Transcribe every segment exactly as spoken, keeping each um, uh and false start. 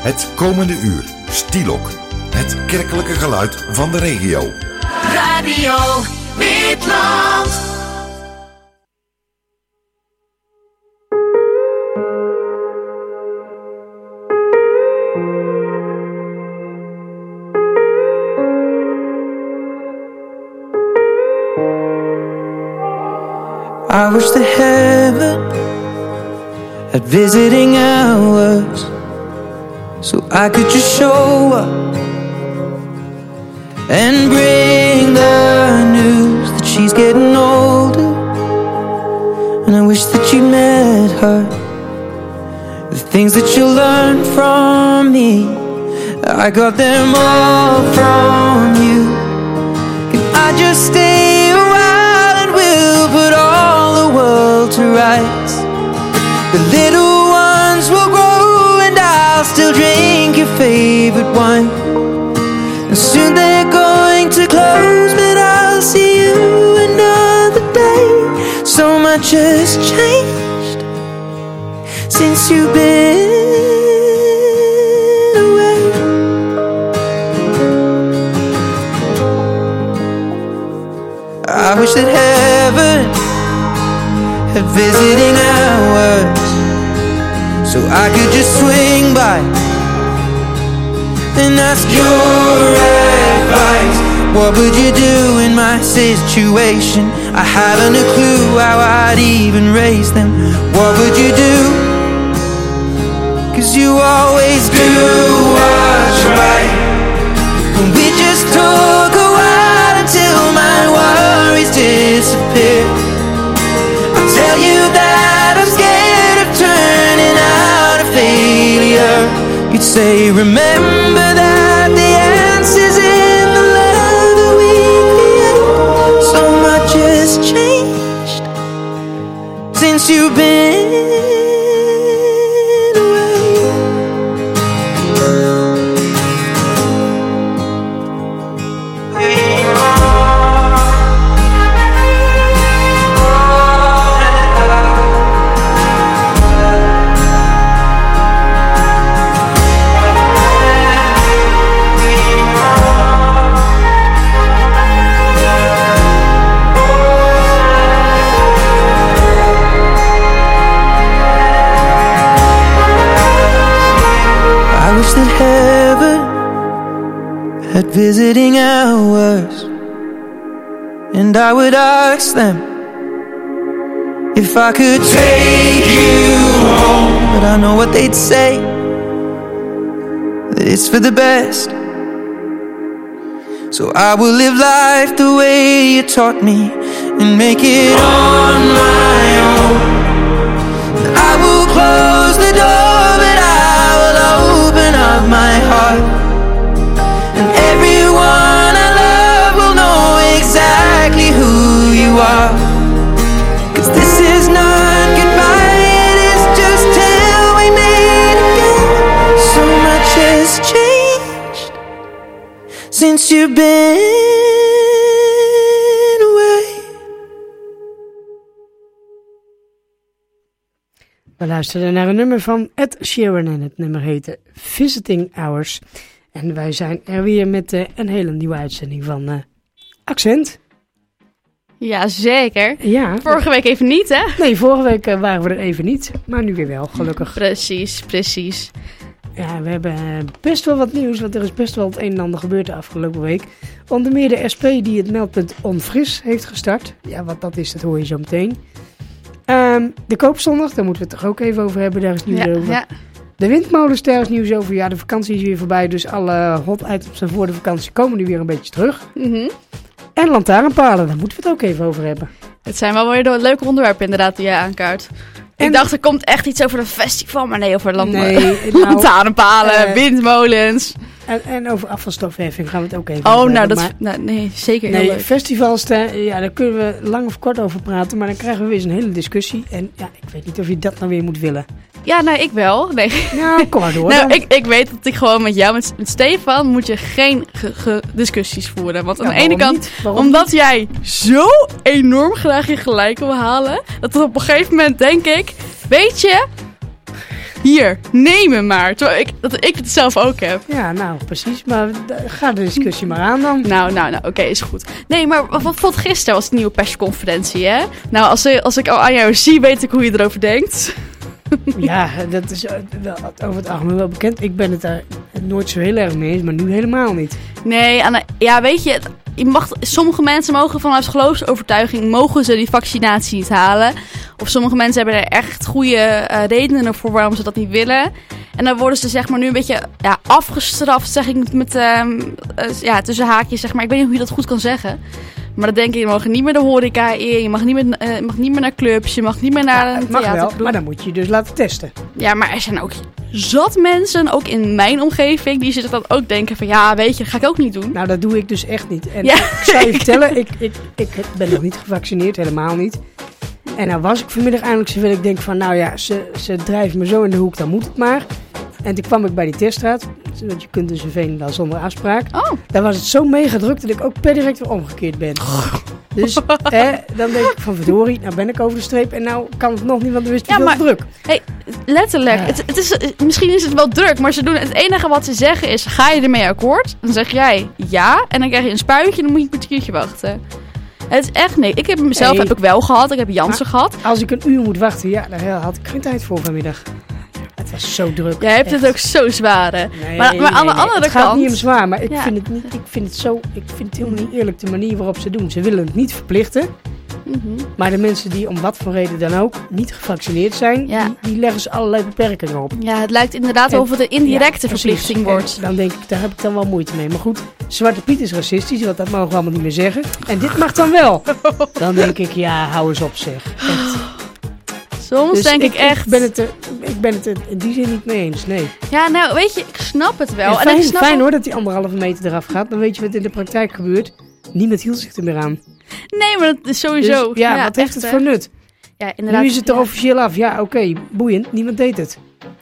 Het komende uur Stielok, het kerkelijke geluid van de regio. Radio Witland. I wish that heaven had visiting hours, so I could just show up and bring the news that she's getting older. And I wish that you met her. The things that you learned from me, I got them all from you. Can I just stay a while and we'll put all the world to rights? The little ones will grow and I'll still drink your favorite wine. And soon they're going to close, but I'll see you another day. So much has changed since you've been away. I wish that heaven had visiting hours, so I could just swing by and ask your advice. What would you do in my situation? I haven't a clue how I'd even raise them. What would you do? Cause you always do what's right. And we just talk a while until my worries disappear. I'll tell you that I'm scared of turning out a failure. You'd say, remember that the answer's in the love that we create. So much has changed since you've been that heaven had visiting hours, and I would ask them if I could take you home. But I know what they'd say, that it's for the best. So I will live life the way you taught me and make it on my own. I will close the door, but I will open up my heart, and everyone I love will know exactly who you are. Cause this is not goodbye, it is just till we meet again. So much has changed since you've been away. We luisterden naar een nummer van Ed Sheeran en het nummer heette Visiting Hours. En wij zijn er weer met uh, een hele nieuwe uitzending van uh, Accent. Ja, zeker. Ja. Vorige week even niet, hè? Nee, vorige week uh, waren we er even niet, maar nu weer wel, gelukkig. Precies, precies. Ja, we hebben uh, best wel wat nieuws, want er is best wel het een en ander gebeurd de afgelopen week. Onder meer de S P die het meldpunt Onfris heeft gestart. Ja, wat dat is, dat hoor je zo meteen. Um, de Koopzondag, daar moeten we het toch ook even over hebben, daar is nieuws ja, over. Ja. De windmolens, daar is nieuws over. Ja, de vakantie is weer voorbij, dus alle hot items van voor de vakantie komen nu weer een beetje terug. Mm-hmm. En lantaarnpalen, daar moeten we het ook even over hebben. Het zijn wel weer leuke onderwerpen inderdaad die jij aankaart. En... Ik dacht, er komt echt iets over een festival, maar nee, over land- nee, nou, lantaarnpalen, uh, windmolens. En, en over afvalstofheffing gaan we het ook even oh, over nou, hebben. dat Maar, nou, nee, zeker nee, heel leuk. Festivals, ja, daar kunnen we lang of kort over praten, maar dan krijgen we weer zo'n hele discussie. En ja, ik weet niet of je dat nou weer moet willen. Ja, nou, ik wel. Nee. Nou, kom maar door. nou, ik, ik weet dat ik gewoon met jou, met, met Stefan, moet je geen ge, ge, discussies voeren. Want aan ja, de ene kant, omdat niet? jij zo enorm graag je gelijk wil halen, dat op een gegeven moment denk ik, weet je, hier, neem hem maar. Terwijl ik, dat ik het zelf ook heb. Ja, nou, precies. Maar ga de discussie maar aan dan. Nou, nou, nou, oké, okay, is goed. Nee, maar bijvoorbeeld gisteren was de nieuwe persconferentie, hè? Nou, als, als ik al aan jou zie, weet ik hoe je erover denkt. Ja, dat is wel over het algemeen wel bekend. Ik ben het daar nooit zo heel erg mee eens, maar nu helemaal niet. Nee, Anne, ja, weet je, je mag, sommige mensen mogen vanuit geloofsovertuiging mogen ze die vaccinatie niet halen. Of sommige mensen hebben er echt goede uh, redenen voor waarom ze dat niet willen. En dan worden ze zeg maar nu een beetje ja, afgestraft, zeg ik met uh, uh, ja, tussen haakjes, zeg maar. Ik weet niet hoe je dat goed kan zeggen. Maar dan denk ik, je mag niet meer de horeca in, je mag niet meer, uh, je mag niet meer naar clubs, je mag niet meer naar ja, een mag theaterclub. wel, maar dan moet je dus laten testen. Ja, maar er zijn ook zat mensen, ook in mijn omgeving, die zich dan ook denken van, ja, weet je, dat ga ik ook niet doen. Nou, dat doe ik dus echt niet. En ja. ik zou je vertellen, ik, ik, ik ben nog niet gevaccineerd, helemaal niet. En nou was ik vanmiddag eindelijk zover, ik denk van, nou ja, ze, ze drijven me zo in de hoek, dan moet het maar. En toen kwam ik bij die teststraat, want je kunt dus in Veenendaal zonder afspraak. Oh. Daar was het zo meegedrukt dat ik ook per direct weer omgekeerd ben. Dus eh, dan denk ik van verdorie, nou ben ik over de streep en nou kan het nog niet, want er is te ja, veel maar, druk. Hey, letterlijk, Ja. het, het is, misschien is het wel druk, maar ze doen het enige wat ze zeggen is, ga je ermee akkoord? Dan zeg jij ja en dan krijg je een spuitje en dan moet je een kwartiertje wachten. Het is echt nee. Ik heb hem zelf Nee. heb ik wel gehad, ik heb Janssen Maar gehad. Als ik een uur moet wachten, ja, daar had ik geen tijd voor vanmiddag. Het was zo druk. Jij hebt echt. het ook zo zwaar, hè? Nee, maar maar aan de nee, nee. andere het kant... gaat niet om zwaar, maar ik Ja. vind het niet. Ik vind het zo. Ik vind het helemaal niet eerlijk de manier waarop ze doen. Ze willen het niet verplichten, Mhm. maar de mensen die om wat voor reden dan ook niet gevaccineerd zijn, Ja. die, die leggen ze allerlei beperkingen op. Ja, het lijkt inderdaad En- of het een indirecte Ja, precies. verplichting En wordt. dan denk ik, daar heb ik dan wel moeite mee. Maar goed, Zwarte Piet is racistisch, want dat mogen we allemaal niet meer zeggen. En dit mag dan wel. Dan denk ik, ja, hou eens op zeg. Echt. Soms Dus denk ik, echt... Ik ben, het er, ik ben het er in die zin niet mee eens, nee. Ja, nou, weet je, ik snap het wel. En En fijn, ik snap fijn ook- hoor dat die anderhalve meter eraf gaat. Dan weet je wat in de praktijk gebeurt. Niemand hield zich er meer aan. Nee, maar dat is sowieso... Dus, ja, wat heeft echt, het hè. voor nut? Ja, inderdaad. Nu is het er ja. officieel af. Ja, oké, okay, boeiend. Niemand deed het.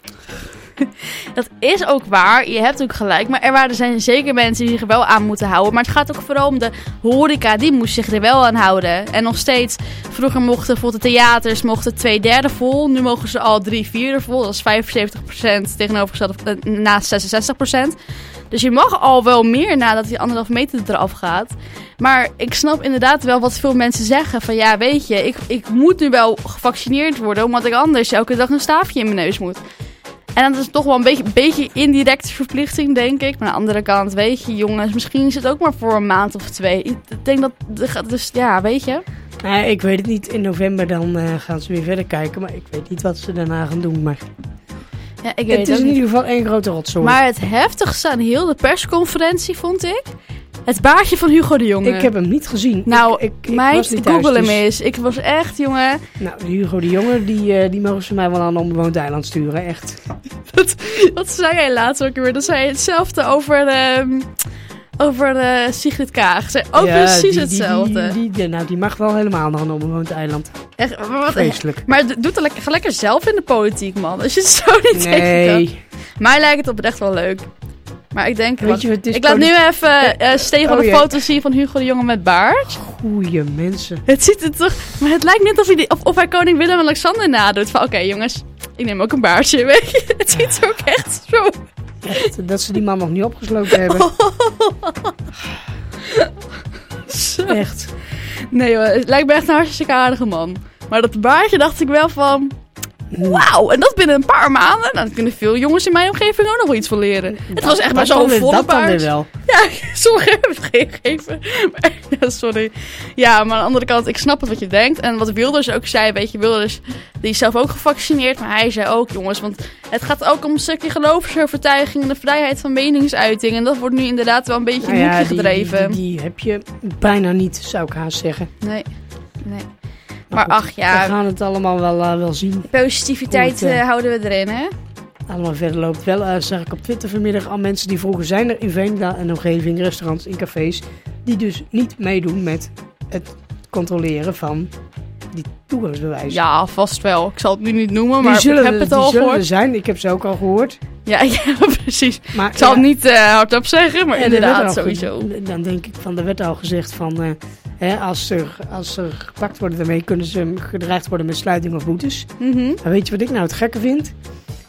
Dat is ook waar, je hebt ook gelijk. Maar er waren, zijn zeker mensen die zich er wel aan moeten houden. Maar het gaat ook vooral om de horeca, die moest zich er wel aan houden. En nog steeds, vroeger mochten bijvoorbeeld de theaters mochten twee derde vol. Nu mogen ze al drie vierde vol. Dat is vijfenzeventig procent tegenovergesteld uh, naast zesenzestig procent. Dus je mag al wel meer nadat die anderhalf meter eraf gaat. Maar ik snap inderdaad wel wat veel mensen zeggen. Van ja, weet je, ik, ik moet nu wel gevaccineerd worden. Omdat ik anders elke dag een staafje in mijn neus moet. En dat is toch wel een beetje, beetje indirecte verplichting, denk ik. Maar aan de andere kant, weet je, jongens, misschien is het ook maar voor een maand of twee. Ik denk dat, dus ja, weet je. Nee, ik weet het niet. In november dan uh, gaan ze weer verder kijken. Maar ik weet niet wat ze daarna gaan doen. Maar Ja, ik weet het is ook in niet. ieder geval één grote rotzooi. Maar het heftigste aan heel de persconferentie vond ik het baardje van Hugo de Jonge. Ik heb hem niet gezien. Nou, ik, ik, ik meid, was niet thuis, google hem dus- eens. Ik was echt, jongen. Nou, Hugo de Jonge, die, uh, die mogen ze mij wel aan een onbewoond eiland sturen. Echt. Wat, wat zei jij laatst ook weer? Dan zei je hetzelfde over, um, over uh, Sigrid Kaag. Zei ook Ja, precies die- die- hetzelfde. Die, die, die, nou, die mag wel helemaal naar een onbewoond eiland. Echt, maar wat, Vreselijk. maar d- doe het lekker, ga lekker zelf in de politiek, man. Als je het zo niet tegen kan. Nee. Mij lijkt het oprecht wel leuk. Maar ik denk... Weet wacht, je wat het is? ik laat nu even uh, Stefan Oh, de jee. foto zien van Hugo de Jonge met baard. Goeie mensen. Het ziet er toch... Maar het lijkt net of hij, die, of, of hij koning Willem-Alexander nadoet. Van oké, okay, jongens, ik neem ook een baardje, weet je. Het ziet er ook echt zo... Echt, dat ze die man nog niet opgesloten hebben. Zo. Echt. Nee hoor, het lijkt me echt een hartstikke aardige man. Maar dat baardje dacht ik wel van... Wauw, en dat binnen een paar maanden. Nou, dan kunnen veel jongens in mijn omgeving ook nog wel iets van leren. Het was echt maar Dat zo'n dan weer- volle Dat dan weer baard. wel. Ja, sommigen hebben het geen gegeven. Maar, ja, sorry. Ja, maar aan de andere kant, ik snap het wat je denkt. En wat Wilders ook zei, weet je, Wilders, die is zelf ook gevaccineerd. Maar hij zei ook, jongens, want het gaat ook om een stukje geloofsovertuiging en de vrijheid van meningsuiting. En dat wordt nu inderdaad wel een beetje in Nou een ja, hoekje die, gedreven. die, die heb je bijna niet, zou ik haast zeggen. Nee, nee. Maar Maar goed, ach ja, We gaan het allemaal wel, uh, wel zien. positiviteit Goed, uh, eh, houden we erin, hè? Allemaal verder loopt wel. Uh, zag ik op Twitter vanmiddag al mensen die vroegen, zijn er in Veenendaal en omgeving, restaurants, in cafés, die dus niet meedoen met het controleren van die toegangsbewijs. Ja, vast wel. Ik zal het nu niet noemen, maar die zullen, ik heb het die al zullen gehoord. er zijn. Ik heb ze ook al gehoord. Ja, ja, precies. Maar, Ik zal ja, het niet uh, hardop zeggen, maar en er werd inderdaad, al sowieso. ge- Dan denk ik van, er werd al gezegd van, uh, hè, als, er, als er gepakt worden daarmee, kunnen ze gedreigd worden met sluiting of boetes. Mhm. Maar weet je wat ik nou het gekke vind?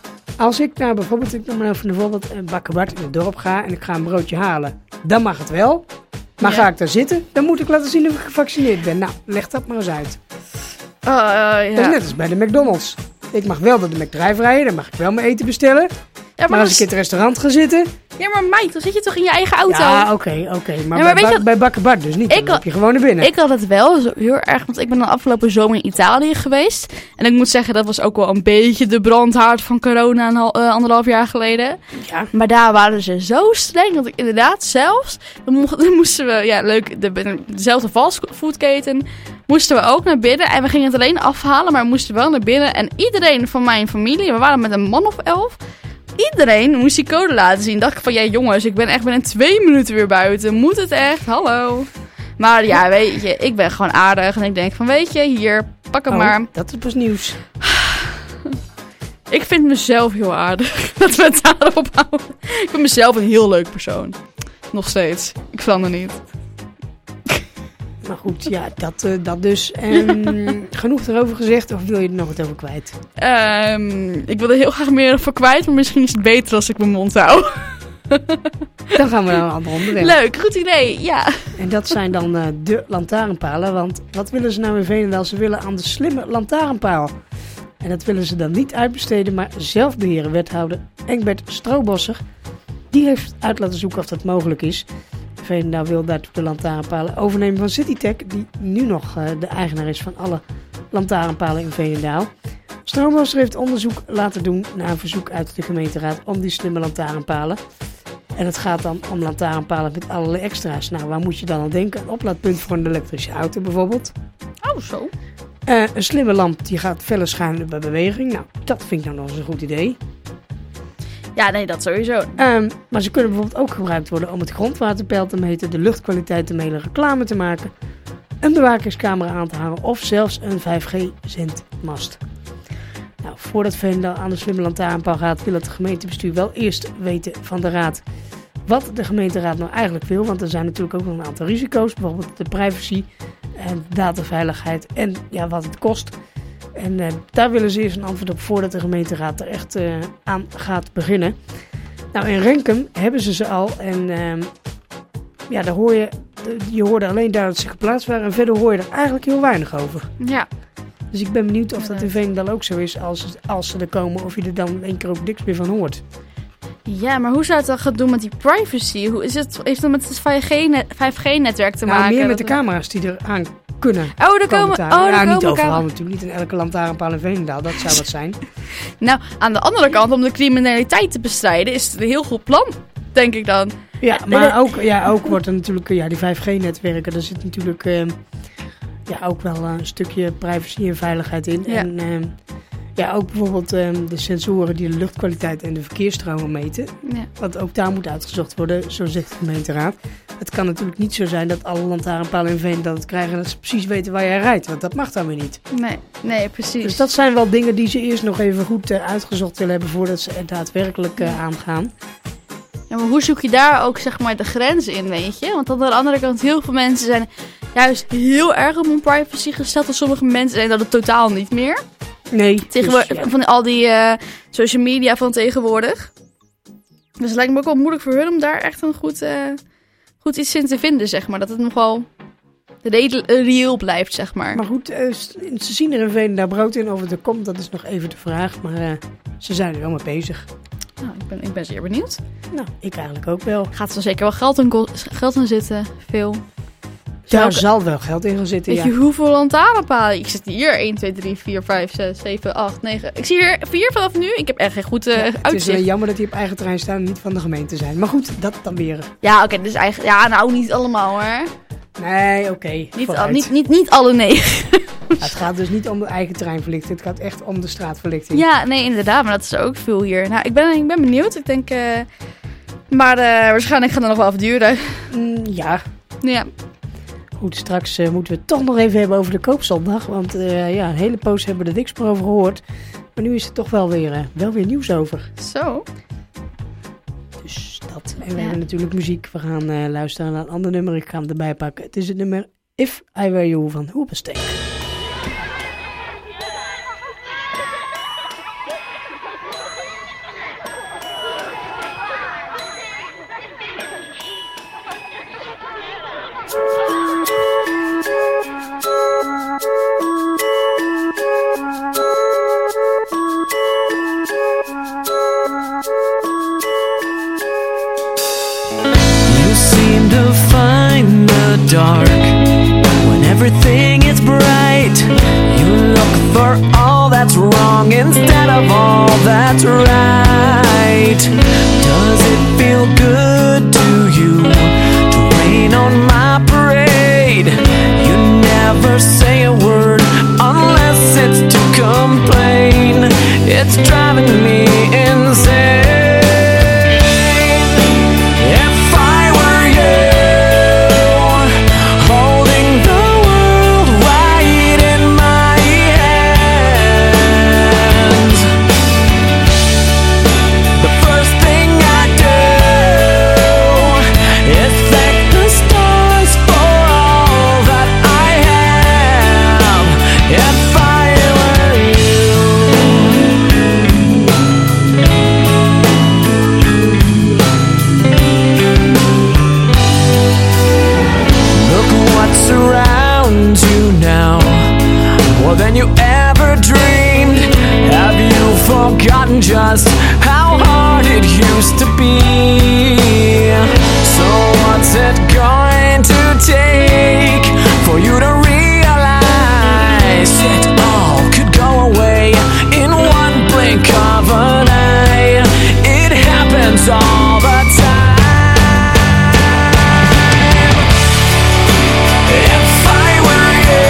als ik nou bijvoorbeeld, ik noem maar even bijvoorbeeld een bakkerbart in het dorp ga en ik ga een broodje halen, dan mag het wel. Maar Ja. ga ik daar zitten, dan moet ik laten zien of ik gevaccineerd ben. Nou, leg dat maar eens uit. Oh, uh, ja. Dat is net als bij de McDonald's. Ik mag wel door de McDrive rijden, dan mag ik wel mijn eten bestellen. Ja, Maar maar, als ik in het restaurant ga zitten... ja, maar Mike, dan zit je toch in je eigen auto? Ja, oké, oké. Maar, Ja, maar bij, weet bak- je- bij bakkerbart dus niet. Ik Dan al- loop je gewoon naar binnen. Ik had het wel zo heel erg, want ik ben dan afgelopen zomer in Italië geweest. En ik moet zeggen, dat was ook wel een beetje de brandhaard van corona een hal- uh, anderhalf jaar geleden. Ja. Maar daar waren ze zo streng dat ik inderdaad zelfs, dan, mo- dan moesten we, ja leuk, de, dezelfde fastfoodketen, moesten we ook naar binnen. En we gingen het alleen afhalen, maar we moesten wel naar binnen. En iedereen van mijn familie, we waren met een man of elf, iedereen moest die code laten zien. Dacht ik van, ja jongens, ik ben echt binnen twee minuten weer buiten. Moet het echt? Hallo. Maar ja, weet je, ik ben gewoon aardig. En ik denk van, weet je, hier, pak hem Oh, maar. dat is pas nieuws. Ik vind mezelf heel aardig. Dat we het daarop houden. Ik vind mezelf een heel leuk persoon. Nog steeds. Ik verander niet. Maar goed, ja, dat, uh, dat dus. En genoeg erover gezegd, of wil je er nog wat over kwijt? Um, ik wil er heel graag meer over kwijt, maar misschien is het beter als ik mijn mond hou. Dan gaan we naar een ander onderwerp. Leuk, goed idee, ja. En dat zijn dan uh, de lantaarnpalen. Want wat willen ze nou in Veenendaal? Ze willen aan de slimme lantaarnpaal. En dat willen ze dan niet uitbesteden, maar zelf beheren. Wethouder Engbert Stroobosser, die heeft uit laten zoeken of dat mogelijk is. Veenendaal wil daartoe de lantaarnpalen overnemen van Citytech, die nu nog uh, de eigenaar is van alle lantaarnpalen in Veenendaal. Stroobosser heeft onderzoek laten doen naar een verzoek uit de gemeenteraad om die slimme lantaarnpalen. En het gaat dan om lantaarnpalen met allerlei extra's. Nou, waar moet je dan aan denken? Een oplaadpunt voor een elektrische auto bijvoorbeeld. Oh, zo. Uh, een slimme lamp die gaat feller schijnen bij beweging. Nou, dat vind ik nou nog eens een goed idee. Ja, nee, dat sowieso. Um, maar ze kunnen bijvoorbeeld ook gebruikt worden om het grondwaterpeil te meten, de luchtkwaliteit te meten, reclame te maken, een bewakingscamera aan te hangen of zelfs een vijf G-zendmast. Nou, voordat Veenendaal aan de slimme lantaarnpaal gaat, wil het gemeentebestuur wel eerst weten van de raad wat de gemeenteraad nou eigenlijk wil. Want er zijn natuurlijk ook nog een aantal risico's, bijvoorbeeld de privacy en dataveiligheid en ja, wat het kost. En uh, daar willen ze eerst een antwoord op voordat de gemeenteraad er echt uh, aan gaat beginnen. Nou, in Renkum hebben ze ze al en uh, ja, daar hoor je, je hoorde alleen daar dat ze geplaatst waren en verder hoor je er eigenlijk heel weinig over. Ja. Dus ik ben benieuwd of dat in Veenendaal ook zo is als, als ze er komen, of je er dan in één keer ook niks meer van hoort. Ja, maar hoe zou het dan gaan doen met die privacy? Hoe is het, heeft het met het vijf G-netwerk te nou, maken? meer met de Dat- camera's die er aan kunnen. Oh, daar komen, te oh, hangen. daar ja, niet komen overal cam- natuurlijk, niet in elke lantaarnpaal in Veenendaal, dat zou wat zijn. Nou, aan de andere kant, om de criminaliteit te bestrijden, is het een heel goed plan, denk ik dan. Ja, maar ook, ja, ook wordt er natuurlijk, ja, die vijf G-netwerken, daar zit natuurlijk uh, ja, ook wel een stukje privacy en veiligheid in. Ja. En uh, ja, ook bijvoorbeeld uh, de sensoren die de luchtkwaliteit en de verkeersstromen meten. Ja. Want ook daar moet uitgezocht worden, zo zegt de gemeenteraad. Het kan natuurlijk niet zo zijn dat alle lantaarnpalen in Veenendaal het krijgen en dat ze precies weten waar jij rijdt. Want dat mag dan weer niet. Nee, nee, precies. Dus dat zijn wel dingen die ze eerst nog even goed uh, uitgezocht willen hebben voordat ze er daadwerkelijk uh, aangaan. Ja, maar hoe zoek je daar ook, zeg maar, de grens in, weet je? Want aan de andere kant, heel veel mensen zijn juist heel erg op hun privacy gesteld. En sommige mensen zijn dat het totaal niet meer. Nee. Tegenwoordig, dus, ja. van al die uh, social media van tegenwoordig. Dus het lijkt me ook wel moeilijk voor hun om daar echt een goed, uh, goed iets in te vinden, zeg maar. Dat het nog wel redel- reëel blijft, zeg maar. Maar goed, uh, ze zien er in Veenendaal brood in. Of het er komt, dat is nog even de vraag. Maar uh, ze zijn er wel mee bezig. Nou, ik, ben, ik ben zeer benieuwd. Nou, ik eigenlijk ook wel. Gaat er wel zeker wel geld in, ko- geld in zitten? Veel. Daar Welke- zal wel geld in gaan zitten, Weet ja. je hoeveel lantaarnpalen? Ik zit hier één, twee, drie, vier, vijf, zes, zeven, acht, negen. Ik zie hier vier vanaf nu. Ik heb echt geen goed uh, Ja, het is uitzicht. uh, jammer dat die op eigen terrein staan en niet van de gemeente zijn. Maar goed, dat dan weer. Ja, oké. Okay, dus eigenlijk... Ja, nou, niet allemaal hoor. Nee, oké. Niet, al, vooruit. niet, niet, niet alle negen. Ja, het gaat dus niet om de eigen terreinverlichting. Het gaat echt om de straatverlichting. Ja, nee, inderdaad. Maar dat is ook veel hier. Nou, ik ben, ik ben benieuwd. Ik denk... Uh, maar uh, waarschijnlijk gaat het nog wel even duren. Mm, ja. Ja. Goed, straks uh, moeten we het toch nog even hebben over de koopzondag. Want uh, ja, een hele poos hebben we er niks meer over gehoord. Maar nu is er toch wel weer, uh, wel weer nieuws over. Zo. Dus dat. En we Ja. hebben natuurlijk muziek. We gaan uh, luisteren naar een ander nummer. Ik ga hem erbij pakken. Het is het nummer If I Were You van Hoobastank. You seem to find the dark when everything is bright. You look for all that's wrong instead of all that's right. Does it feel good to you to rain on my parade? You never say a word unless it's to complain. It's driving me insane. Than you ever dreamed. Have you forgotten just how hard it used to be? So what's it going to take for you to realize it all could go away in one blink of an eye? It happens all the time. If I were you,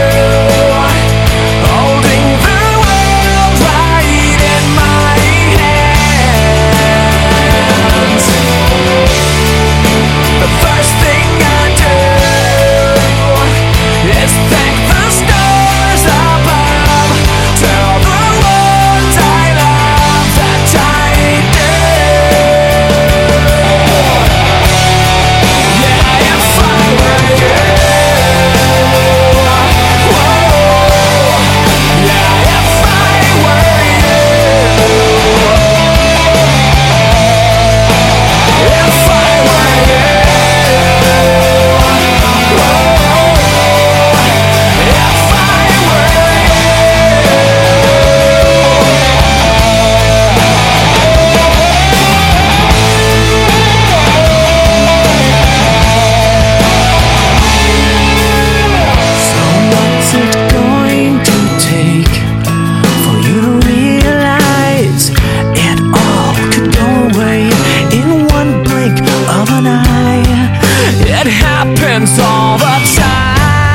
all the time.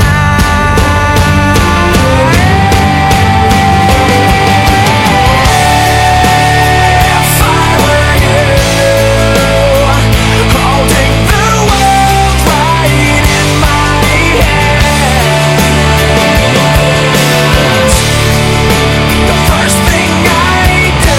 If I were you, holding the world right in my hands, the first thing I do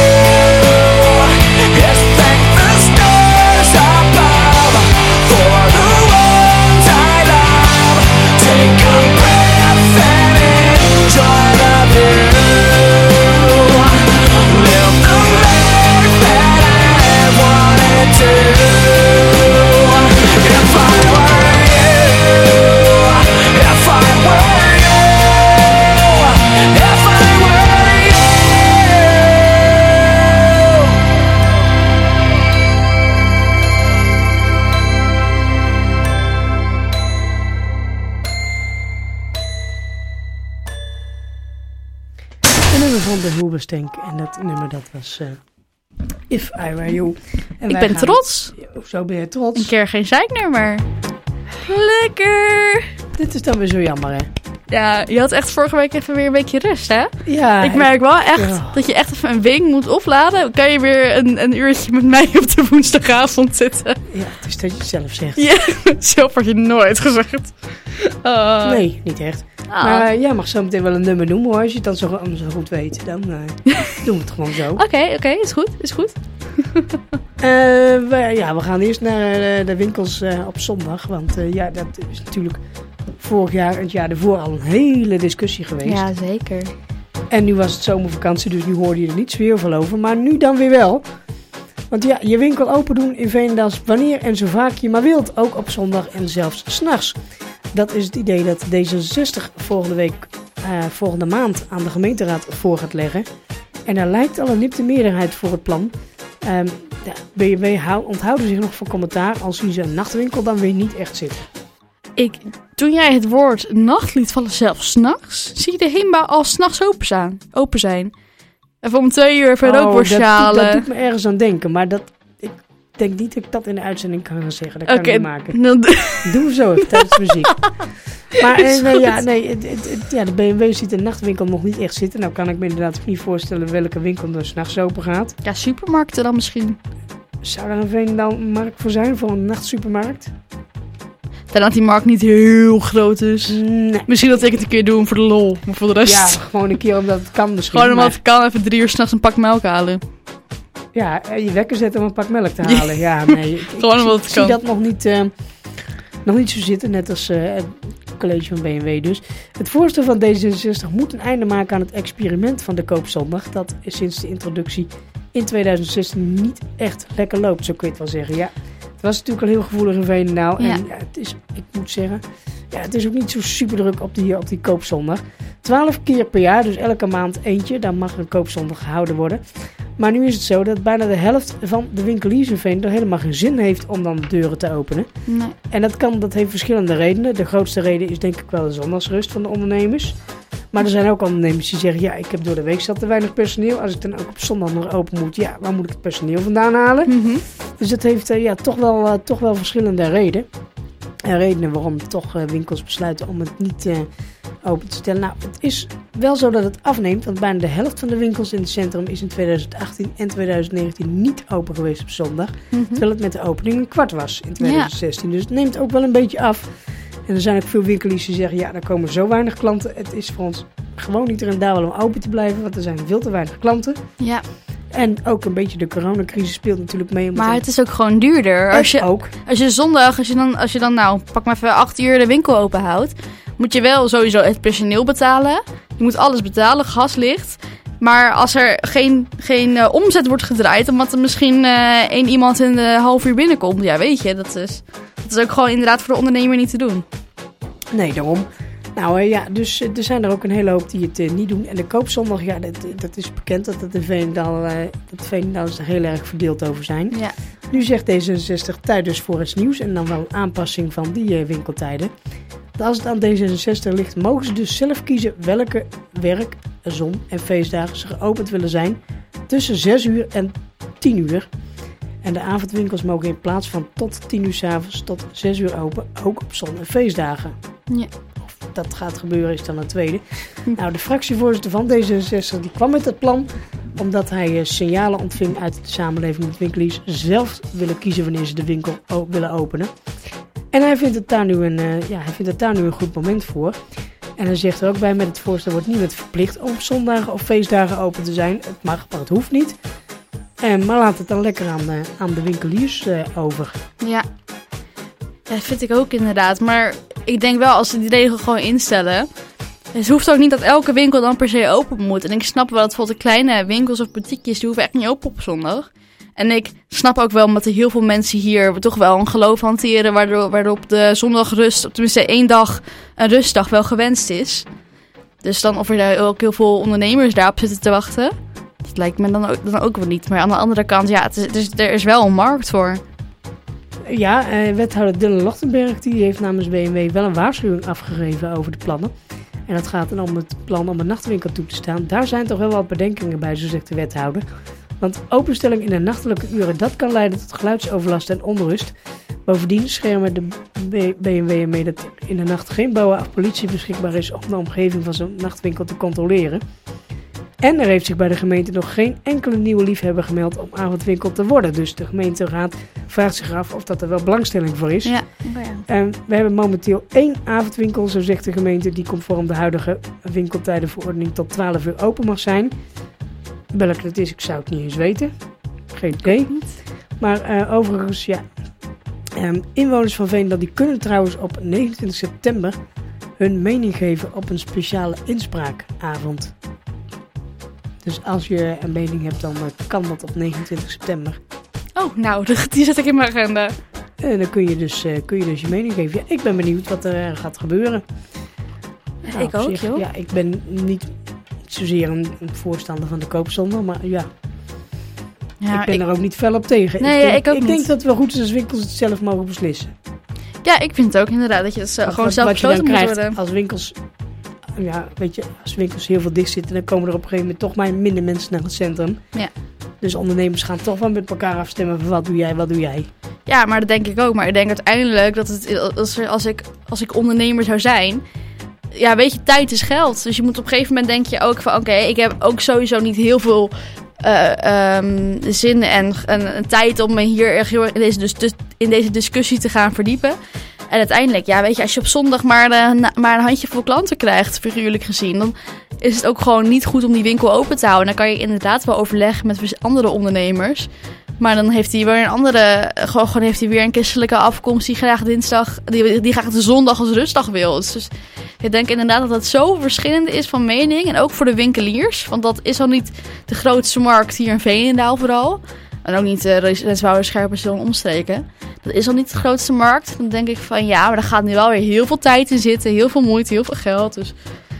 is thank the stars above for the ones I love. Take a breath and enjoy the view. Live the life that I wanted to. If I were you, if I were you, if I were you. Een nummer van de Hoobastank. En dat nummer dat was uh, If I Were You. En Ik wij ben gaan- trots. Zo ben je trots. Een keer geen zeiknummer. Lekker. Dit is dan weer zo jammer, hè? Ja, je had echt vorige week even weer een weekje rust, hè? Ja. ik merk wel echt ja. dat je echt even een wing moet opladen. Kan je weer een, een uurtje met mij op de woensdagavond zitten? Ja, het is dat je het zelf zegt. Ja, zelf had je nooit gezegd. Uh, Nee, niet echt. ah. Maar uh, jij mag zo meteen wel een nummer noemen, hoor. Als je het dan zo, zo goed weet, dan uh, doen we het gewoon zo. Oké, oké, okay, is goed, is goed. Uh, we, ja, we gaan eerst naar uh, de winkels uh, op zondag. Want uh, ja, dat is natuurlijk vorig jaar en het jaar ervoor al een hele discussie geweest. Ja, zeker. En nu was het zomervakantie, dus nu hoorde je er niet zo heel veel over. Maar nu dan weer wel. Want ja, je winkel open doen in Veenendaal wanneer en zo vaak je maar wilt. Ook op zondag en zelfs 's nachts. Dat is het idee dat D zesenzestig volgende week, uh, volgende maand aan de gemeenteraad voor gaat leggen. En daar lijkt al een nipte meerderheid voor het plan. Um, ja, B M W hou, onthoudt zich nog van commentaar als zien ze een nachtwinkel dan weer niet echt zitten. Ik, toen jij het woord nacht liet vallen, zelfs 's nachts, zie je de Himba al 's nachts open zijn. Open zijn. Even om twee uur even rookworst halen. Dat, dat doet me ergens aan denken, maar dat, ik denk niet dat ik dat in de uitzending kan gaan zeggen. Dat kan okay, ik niet maken. Dan... Doen we zo even tijdens de muziek. Maar eh, nee, ja, nee, het, het, het, ja, de B M W ziet de nachtwinkel nog niet echt zitten. Nou kan ik me inderdaad niet voorstellen welke winkel er 's nachts open gaat. Ja, supermarkten dan misschien. Zou daar een Veenendaal een markt voor zijn, voor een nachtsupermarkt? Dan dat die markt niet heel groot is. Nee. Misschien dat ik het een keer doe voor de lol. Maar voor de rest... Ja, gewoon een keer omdat het kan misschien. Gewoon omdat maar... het kan, even drie uur 's nachts een pak melk halen. Ja, je wekker zetten om een pak melk te halen. Ja, nee. Ik, Gewoon ik, omdat ik het zie kan. dat nog niet, uh, nog niet zo zitten, net als uh, het college van B M W dus. Het voorstel van D zesenzestig moet een einde maken aan het experiment van de koopzondag. Dat sinds de introductie in tweeduizend zestien niet echt lekker loopt, zo kun je het wel zeggen. Ja, het was natuurlijk al heel gevoelig in Veenendaal. Ja. En ja, het is, ik moet zeggen, ja, het is ook niet zo super druk op die, op die koopzondag. Twaalf keer per jaar, dus elke maand eentje, dan mag een koopzondag gehouden worden. Maar nu is het zo dat bijna de helft van de winkeliers in Veenendaal helemaal geen zin heeft om dan de deuren te openen. Nee. En dat kan, dat heeft verschillende redenen. De grootste reden is denk ik wel de zondagsrust van de ondernemers. Maar er zijn ook ondernemers die zeggen, ja, ik heb door de week zat te weinig personeel. Als ik dan ook op zondag nog open moet, ja, waar moet ik het personeel vandaan halen? Mm-hmm. Dus dat heeft uh, ja, toch, wel, uh, toch wel verschillende redenen. En redenen waarom toch uh, winkels besluiten om het niet uh, open te stellen. Nou, het is wel zo dat het afneemt, want bijna de helft van de winkels in het centrum is in tweeduizend achttien en tweeduizend negentien niet open geweest op zondag. Mm-hmm. Terwijl het met de opening een kwart was in tweeduizend zestien. Ja. Dus het neemt ook wel een beetje af. En er zijn ook veel winkeliers die zeggen, ja, er komen zo weinig klanten. Het is voor ons gewoon niet rendabel om open te blijven, want er zijn veel te weinig klanten. Ja. En ook een beetje de coronacrisis speelt natuurlijk mee. Maar het is ook gewoon duurder. Als je, ook. als je zondag, als je, dan, als je dan nou, pak maar even acht uur de winkel open houdt, moet je wel sowieso het personeel betalen. Je moet alles betalen, gas, licht. Maar als er geen, geen uh, omzet wordt gedraaid, omdat er misschien uh, één iemand in de half uur binnenkomt. Ja, weet je, dat is, dat is ook gewoon inderdaad voor de ondernemer niet te doen. Nee, daarom. Nou uh, ja, dus uh, er zijn er ook een hele hoop die het uh, niet doen. En de koopzondag, ja, dat, dat is bekend dat het in Veenendaal, uh, dat Veenendaal er heel erg verdeeld over zijn. Ja. Nu zegt D zesenzestig tijd dus voor iets nieuws en dan wel een aanpassing van die uh, winkeltijden. Dat als het aan D zesenzestig ligt, mogen ze dus zelf kiezen welke werk, zon en feestdagen ze geopend willen zijn tussen zes uur en tien uur. En de avondwinkels mogen in plaats van tot tien uur 's avonds tot zes uur open, ook op zon- en feestdagen. Ja. Of dat gaat gebeuren is dan het tweede. Nou, de fractievoorzitter van D zesenzestig die kwam met het plan omdat hij uh, signalen ontving uit de samenleving dat winkeliers zelf willen kiezen wanneer ze de winkel o- willen openen. En hij vindt, het daar nu een, uh, ja, hij vindt het daar nu een goed moment voor. En hij zegt er ook bij, met het voorstel wordt niemand verplicht om op zondagen of feestdagen open te zijn. Het mag, maar het hoeft niet. En, maar laat het dan lekker aan, uh, aan de winkeliers uh, over. Ja. Ja, dat vind ik ook inderdaad. Maar ik denk wel, als ze die regel gewoon instellen, het hoeft ook niet dat elke winkel dan per se open moet. En ik snap wel dat bijvoorbeeld de kleine winkels of boutiquejes, die hoeven echt niet open op zondag. En ik snap ook wel, omdat er heel veel mensen hier toch wel een geloof hanteren, waardoor, waarop de zondagrust, of tenminste één dag, een rustdag wel gewenst is. Dus dan of er daar ook heel veel ondernemers daarop zitten te wachten, dat lijkt me dan ook, dan ook wel niet. Maar aan de andere kant, ja, het is, het is, er is wel een markt voor. Ja, eh, wethouder Dylan Lochtenberg die heeft namens B M W wel een waarschuwing afgegeven over de plannen. En dat gaat dan om het plan om een nachtwinkel toe te staan. Daar zijn toch wel wat bedenkingen bij, zo zegt de wethouder. Want openstelling in de nachtelijke uren, dat kan leiden tot geluidsoverlast en onrust. Bovendien schermen de B M W ermee dat in de nacht geen B O A of politie beschikbaar is om de omgeving van zo'n nachtwinkel te controleren. En er heeft zich bij de gemeente nog geen enkele nieuwe liefhebber gemeld om avondwinkel te worden. Dus de gemeenteraad vraagt zich af of dat er wel belangstelling voor is. Ja. Oh ja. En we hebben momenteel één avondwinkel, zo zegt de gemeente, die conform de huidige winkeltijdenverordening tot twaalf uur open mag zijn. Welke het is, ik zou het niet eens weten. Geen idee. Maar uh, overigens, ja. Um, inwoners van Veenendaal die kunnen trouwens op negenentwintig september hun mening geven op een speciale inspraakavond. Dus als je een mening hebt, dan uh, kan dat op negenentwintig september. Oh, nou, die zet ik in mijn agenda. En dan kun je dus, uh, kun je, dus je mening geven. Ja, ik ben benieuwd wat er uh, gaat gebeuren. Ja, ik ook, zich, joh. Ja, ik ben niet zozeer een, een voorstander van de koopzondag, maar ja... Ja, ik ben ik... er ook niet fel op tegen. Nee, ik denk, ja, ik ook ik niet. denk dat het wel goed is als winkels het zelf mogen beslissen. Ja, ik vind het ook inderdaad dat je dat wat, gewoon wat, zelf wat je dan besloten moet krijgt worden. als winkels... Ja, weet je, als winkels heel veel dicht zitten, dan komen er op een gegeven moment toch maar minder mensen naar het centrum. Ja. Dus ondernemers gaan toch wel met elkaar afstemmen van wat doe jij, wat doe jij. Ja, maar dat denk ik ook. Maar ik denk uiteindelijk dat het, als, als, ik, als ik ondernemer zou zijn... Ja, weet je, tijd is geld. Dus je moet op een gegeven moment denk je ook van... Oké, okay, ik heb ook sowieso niet heel veel uh, um, zin en, en, en tijd om me hier echt heel in deze, dus, dus, in deze discussie te gaan verdiepen. En uiteindelijk, ja, weet je, als je op zondag maar, uh, na, maar een handjevol klanten krijgt, figuurlijk gezien, dan is het ook gewoon niet goed om die winkel open te houden. Dan kan je inderdaad wel overleggen met andere ondernemers. Maar dan heeft hij weer een andere, gewoon, gewoon heeft hij weer een christelijke afkomst die graag dinsdag, die, die graag de zondag als rustdag wil. Dus ik denk inderdaad dat het zo verschillend is van mening. En ook voor de winkeliers, want dat is al niet de grootste markt hier in Veenendaal vooral. En ook niet uh, Renswoude, Scherpenzeel en omstreken. Dat is al niet de grootste markt. Dan denk ik van ja, maar daar gaat nu wel weer heel veel tijd in zitten. Heel veel moeite, heel veel geld. Dus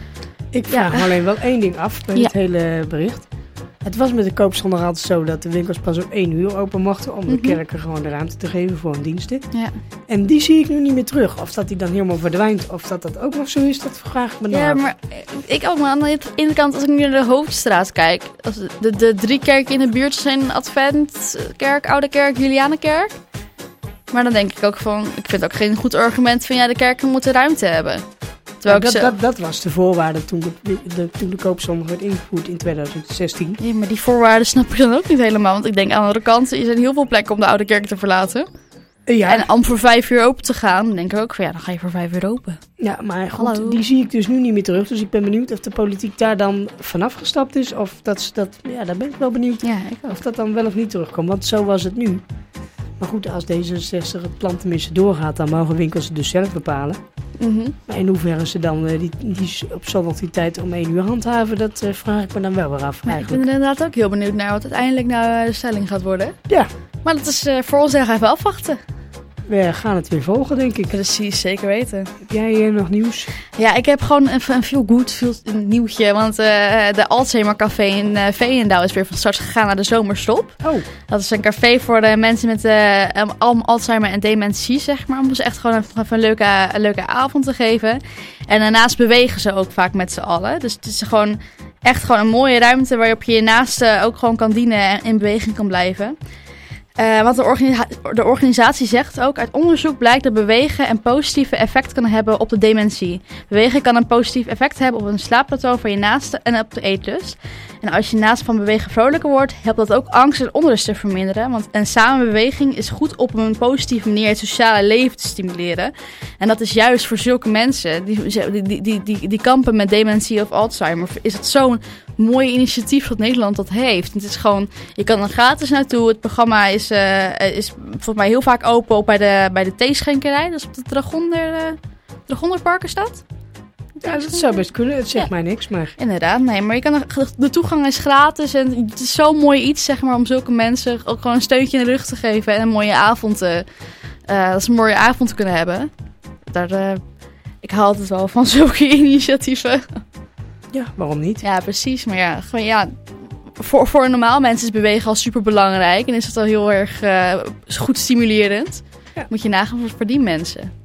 ik vraag ja. me alleen wel één ding af bij ja. het hele bericht. Het was met de koopzondag altijd zo dat de winkels pas op één uur open mochten. Om mm-hmm. de kerken gewoon de ruimte te geven voor hun diensten. Ja. En die zie ik nu niet meer terug. Of dat die dan helemaal verdwijnt. Of dat dat ook nog zo is, dat vraag ik me nou Ja, af. maar ik ook. Maar aan de ene kant, als ik nu naar de Hoofdstraat kijk. Als de, de, de drie kerken in de buurt zijn Adventkerk, Oude Kerk, Julianenkerk. Maar dan denk ik ook van, ik vind ook geen goed argument van ja, de kerken moeten ruimte hebben. Ja, dat, dat, dat was de voorwaarde toen de, de, toen de koopzondag werd ingevoerd in twintig zestien. Ja, maar die voorwaarden snap ik dan ook niet helemaal. Want ik denk aan de andere kant, er zijn heel veel plekken om de Oude Kerk te verlaten. Ja. En om voor vijf uur open te gaan, dan denk ik ook van ja, dan ga je voor vijf uur open. Ja, maar goed, Hallo. Die zie ik dus nu niet meer terug. Dus ik ben benieuwd of de politiek daar dan vanaf gestapt is. Of dat ze dat, ja, daar ben ik wel benieuwd. Ja, ik ook. Of dat dan wel of niet terugkomt. Want zo was het nu. Maar goed, als D zesenzestig het plan tenminste doorgaat, dan mogen winkels het dus zelf bepalen. Mm-hmm. Maar in hoeverre ze dan uh, die, die op zondag die tijd om één uur handhaven, dat uh, vraag ik me dan wel weer af. Ja, ik ben er inderdaad ook heel benieuwd naar wat uiteindelijk nou uh, de stelling gaat worden. Ja. Maar dat is uh, voor ons echt even afwachten. We gaan het weer volgen, denk ik. Precies, zeker weten. Heb jij uh, nog nieuws? Ja, ik heb gewoon een, een veel goed veel nieuwtje. Want uh, de Alzheimer Café in uh, Veenendaal is weer van start gegaan naar de zomerstop. Oh. Dat is een café voor de mensen met uh, um, Alzheimer en dementie, zeg maar. Om ze echt gewoon even een leuke, een leuke avond te geven. En daarnaast bewegen ze ook vaak met z'n allen. Dus het is gewoon echt gewoon een mooie ruimte waarop je je naasten ook gewoon kan dienen en in beweging kan blijven. Uh, wat de, organisa- de organisatie zegt ook, uit onderzoek blijkt dat bewegen een positieve effect kan hebben op de dementie. Bewegen kan een positief effect hebben op een slaappatroon van je naasten en op de eetlust. En als je naast van bewegen vrolijker wordt, helpt dat ook angst en onrust te verminderen. Want een samenbeweging is goed op een positieve manier het sociale leven te stimuleren. En dat is juist voor zulke mensen die, die, die, die, die kampen met dementie of Alzheimer, is het zo'n mooi initiatief dat Nederland dat heeft. Het is gewoon, je kan er gratis naartoe. Het programma is, uh, is volgens mij heel vaak open op bij de, bij de theeschenkerij. Dat is op de Dragonder, uh, Dragonderparken staat. Ja, dat zou best kunnen. Het zegt ja. mij niks, maar... Inderdaad, nee. Maar je kan er, de toegang is gratis. En het is zo'n mooi iets, zeg maar, om zulke mensen ook gewoon een steuntje in de rug te geven. En een mooie avond te, uh, dat ze een mooie avond te kunnen hebben. Daar, uh, ik haal altijd wel van zulke initiatieven. Ja, waarom niet? Ja, precies. Maar ja, gewoon ja... Voor, voor normaal mensen is bewegen al super belangrijk. En is het al heel erg uh, goed stimulerend. Ja. Moet je nagaan voor, voor die mensen.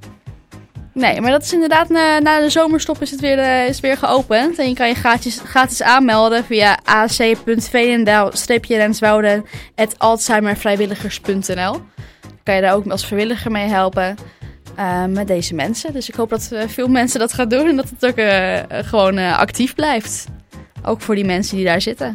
Nee, maar dat is inderdaad, na, na de zomerstop is het weer, uh, is het weer geopend. En je kan je gratis, gratis aanmelden via a c punt veenendaal renswoude at alzheimervrijwilligers punt n l. Dan kan je daar ook als vrijwilliger mee helpen uh, met deze mensen. Dus ik hoop dat uh, veel mensen dat gaan doen en dat het ook uh, gewoon uh, actief blijft. Ook voor die mensen die daar zitten.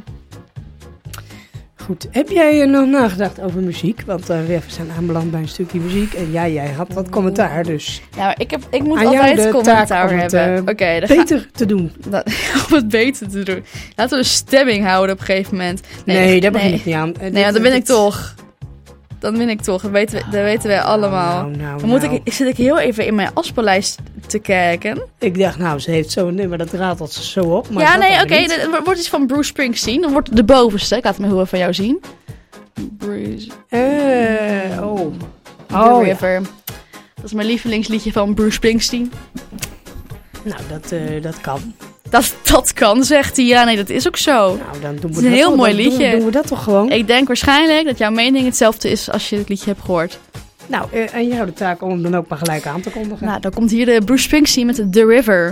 Goed, heb jij uh, nog nagedacht over muziek? Want uh, we zijn aanbeland bij een stukje muziek. En ja, jij had wat commentaar, dus... Ja, maar ik, heb, ik moet aan altijd commentaar om hebben. het, uh, okay, beter ga... te doen. Dat, om het beter te doen. Laten we een stemming houden op een gegeven moment. Nee, nee daar begin nee. ik niet aan. Uh, nee, dit, want dan ben dit... ik toch. Dan ben ik toch. Dat weten, we, dat weten wij allemaal. Nou, nou, dan moet nou. ik, zit ik heel even in mijn afspeellijst te kijken. Ik dacht, nou, ze heeft zo'n nummer, dat ratelt ze zo op. Maar ja, nee, oké. Okay, het wordt iets van Bruce Springsteen. Dan wordt de bovenste. Ik laat hem heel even van jou zien. Bruce is... Uh, oh. The Oh, ja. River. Dat is mijn lievelingsliedje van Bruce Springsteen. Nou, dat, uh, dat kan. Dat, dat kan, zegt hij. Ja, nee, dat is ook zo. Nou, dan doen we Het is dat een heel toch- mooi dan liedje. Doen, doen we dat toch gewoon? Ik denk waarschijnlijk dat jouw mening hetzelfde is als je het liedje hebt gehoord. Nou, uh, en jou de taak om hem dan ook maar gelijk aan te kondigen. Nou, dan komt hier de Bruce Springsteen met The River.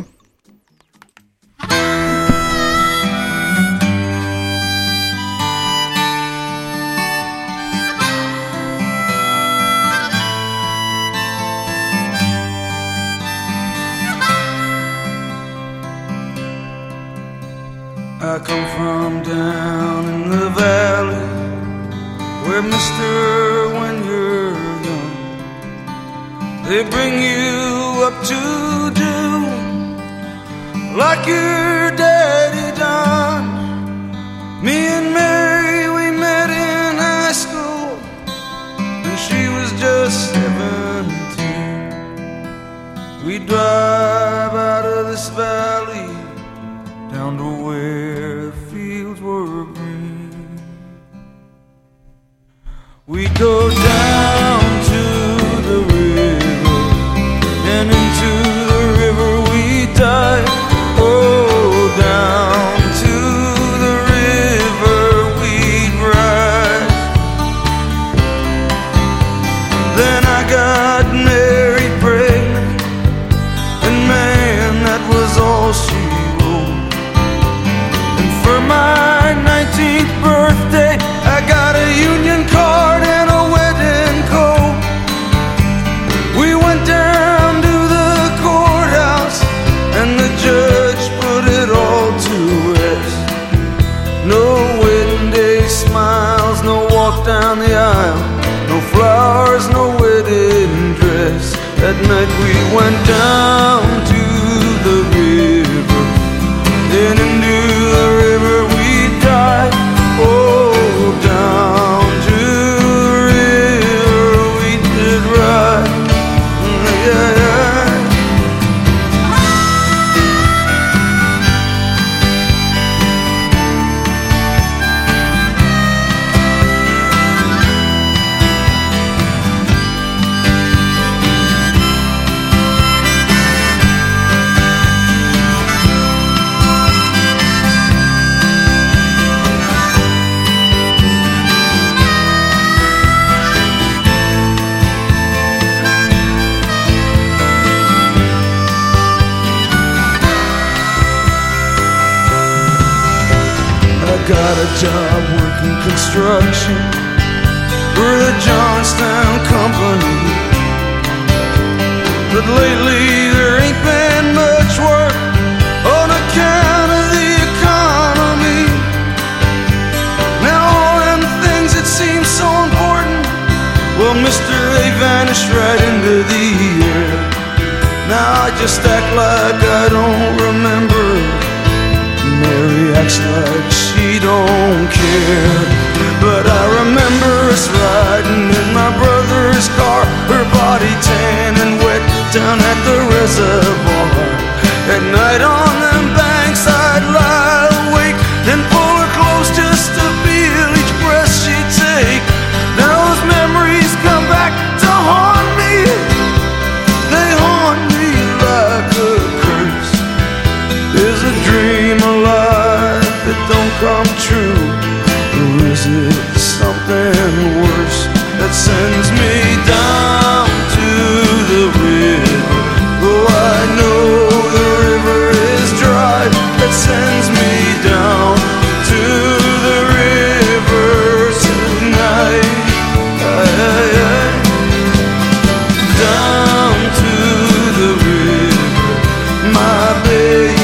I come from down in the valley, where mister, when you're young, they bring you up to do like your daddy done. Me and Mary, we met in high school, and she was just seventeen. We drive out of this valley down to where fields were green. We go down to the river, and into the river we dive. Oh, down to the river we ride. Then I got married pregnant, and man, that was all she wrote. For my nineteenth birthday, I got a union card and a wedding coat. We went down to the courthouse, and the judge put it all to rest. No wedding day smiles, no walk down the aisle, no flowers, no wedding dress. That night we went down to the river, then into the river we dive. Oh, down to the river we did ride. Yeah, yeah. Got a job working construction for the Johnstown Company, but lately there ain't been much work on account of the economy. Now all them things that seem so important, well, mister, they vanished right into the air. Now I just act like I don't remember. Mary acts like she don't care, but I remember us riding in my brother's car, her body tan and wet down at the reservoir. At night on them banks I'd lie awake and pull her close just to feel each breath she'd take. Now those memories come back to haunt me, they haunt me like a curse. Is a dream alive that don't come true, or is it something worse that sends me down to the river? Oh, I know the river is dry, that sends me down to the river tonight. Aye, aye, aye. Down to the river, my baby.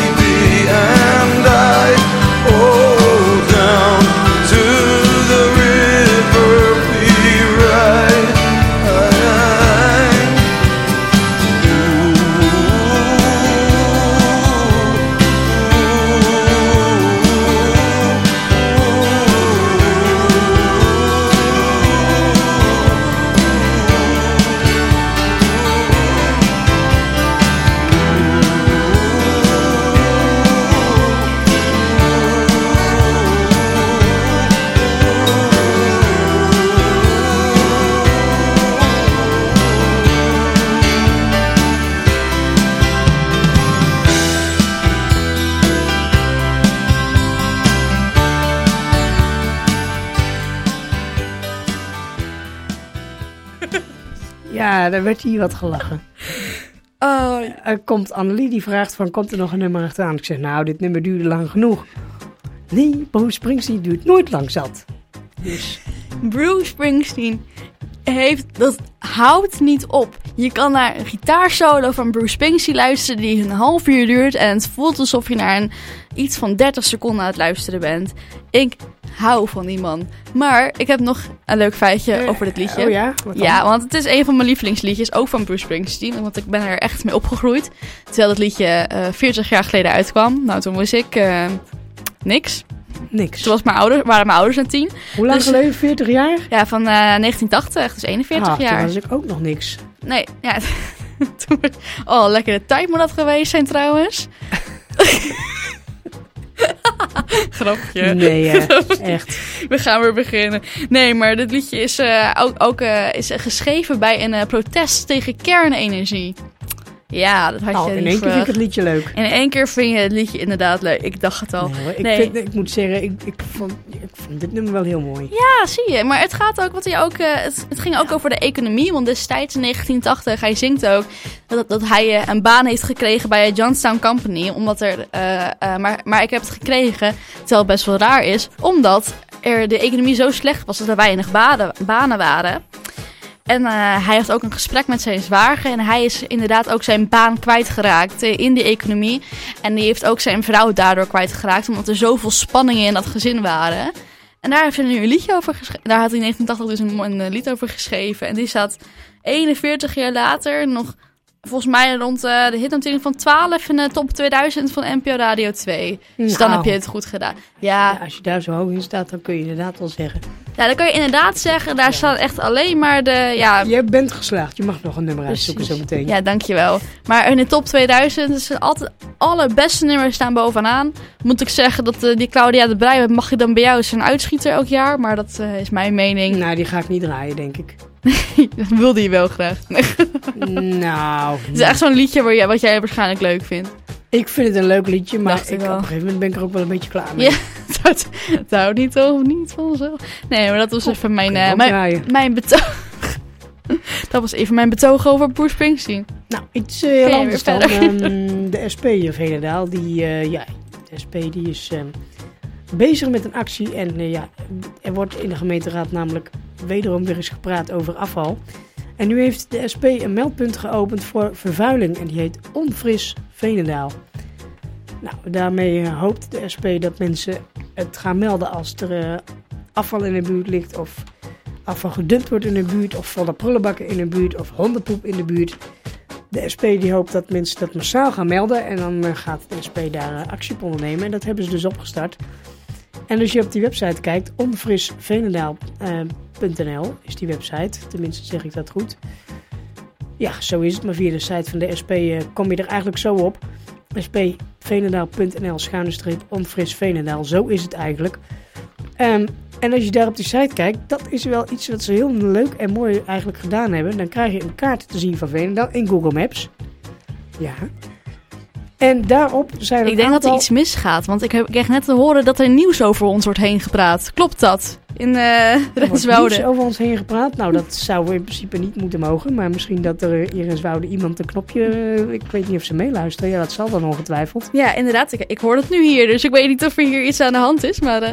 Ja, daar werd hier wat gelachen. Oh, Er komt Annelie die vraagt van, komt er nog een nummer achteraan? Ik zeg, nou, dit nummer duurde lang genoeg. Nee, Bruce Springsteen duurt nooit lang zat. Dus, Bruce Springsteen heeft, dat houdt niet op. Je kan naar een gitaarsolo van Bruce Springsteen luisteren die een half uur duurt. En het voelt alsof je naar een iets van dertig seconden aan het luisteren bent. Ik hou van die man. Maar ik heb nog een leuk feitje eh, over dit liedje. Oh ja? Wat dan? Ja, want het is een van mijn lievelingsliedjes, ook van Bruce Springsteen. Want ik ben er echt mee opgegroeid. Terwijl het liedje uh, veertig jaar geleden uitkwam. Nou, toen was ik uh, niks. Niks. Toen was mijn ouders, waren mijn ouders aan tien. Hoe lang dus- geleden? veertig jaar? Ja, van uh, negentien tachtig, dus eenenveertig Ah, jaar. toen was ik ook nog niks. Nee, ja. Toen was- oh, lekkere tijd moet dat geweest zijn trouwens. Grapje. Nee, eh, echt. We gaan weer beginnen. Nee, maar dit liedje is uh, ook, ook uh, is geschreven bij een uh, protest tegen kernenergie. Ja, dat had Nou, je in niet één keer vind ik verwacht. het liedje leuk. In één keer vind je het liedje inderdaad leuk. Ik dacht het al. Nee, hoor, ik, Nee. vind, ik moet zeggen, ik, ik, vond, ik vond dit nummer wel heel mooi. Ja, zie je. Maar het gaat ook, wat hij ook, uh, het, het ging ook over de economie. Want destijds in negentien tachtig, hij zingt ook dat, dat hij uh, een baan heeft gekregen bij de Johnstown Company. Omdat er, uh, uh, maar, maar ik heb het gekregen, terwijl het best wel raar is. Omdat er de economie zo slecht was dat er weinig banen, banen waren. En uh, hij heeft ook een gesprek met zijn zwager. En hij is inderdaad ook zijn baan kwijtgeraakt uh, in die economie. En die heeft ook zijn vrouw daardoor kwijtgeraakt. Omdat er zoveel spanningen in dat gezin waren. En daar heeft hij nu een liedje over geschreven. Daar had hij in negentien tachtig dus een, een, een lied over geschreven. En die staat eenenveertig jaar later nog volgens mij rond uh, de hitnotering van twaalf in de top tweeduizend van N P O Radio twee. Dus dan Nou. heb je het goed gedaan. Ja, Ja, als je daar zo hoog in staat, dan kun je inderdaad wel zeggen. ja, dan kan je inderdaad zeggen. Daar staat echt alleen maar de... Ja, Je bent geslaagd, je mag nog een nummer uitzoeken zo meteen. ja, dankjewel. Maar in de top tweeduizend is altijd alle beste nummers staan bovenaan. Moet ik zeggen dat uh, die Claudia de Breij, mag je dan bij jou eens een uitschieter elk jaar. Maar dat uh, is mijn mening. Nou, die ga ik niet draaien, denk ik. Dat wilde je wel graag. Nee. Nou, Het is echt zo'n liedje waar jij, wat jij waarschijnlijk leuk vindt. ik vind het een leuk liedje, maar Dacht ik ik, op wel. een gegeven moment ben ik er ook wel een beetje klaar mee. Ja, dat, dat houdt niet over niet vanzelf. Nee, maar dat was even mijn, Kun je uh, ook mijn, draaien. mijn betoog. Dat was even mijn betoog over Bruce Springsteen. Nou, iets uh, heel Kun je anders weer dan. verder? Um, de S P hier, Veenendaal, die, uh, ja, de S P die is um, bezig met een actie. En uh, ja, er wordt in de gemeenteraad namelijk wederom weer eens gepraat over afval. En nu heeft de S P een meldpunt geopend voor vervuiling. En die heet Onfris Veenendaal. Nou, daarmee uh, hoopt de S P dat mensen het gaan melden als er uh, afval in de buurt ligt. Of afval gedumpt wordt in de buurt. Of volle prullenbakken in de buurt. Of hondenpoep in de buurt. De S P die hoopt dat mensen dat massaal gaan melden. En dan uh, gaat de S P daar uh, actie op ondernemen. En dat hebben ze dus opgestart. En als je op die website kijkt, onfris veenendaal punt n l is die website. Tenminste zeg ik dat goed. Ja, zo is het. Maar via de site van de S P uh, kom je er eigenlijk zo op. S P veenendaal punt n l schuine streep onfris Veenendaal. Zo is het eigenlijk. Um, en als je daar op die site kijkt, dat is wel iets wat ze heel leuk en mooi eigenlijk gedaan hebben. Dan krijg je een kaart te zien van Veenendaal in Google Maps. Ja. En daarop zijn er Ik denk aantal... dat er iets misgaat, want ik, heb, ik kreeg net te horen dat er nieuws over ons wordt heen gepraat. Klopt dat? In uh, Er wordt nieuws Renswoude. over ons heen gepraat. Nou, dat zou in principe niet moeten mogen. Maar misschien dat er hier in Zwouden iemand een knopje... uh, ik weet niet of ze meeluisteren. Ja, dat zal dan ongetwijfeld. Ja, inderdaad. Ik, ik hoor het nu hier, dus ik weet niet of er hier iets aan de hand is, maar... Uh,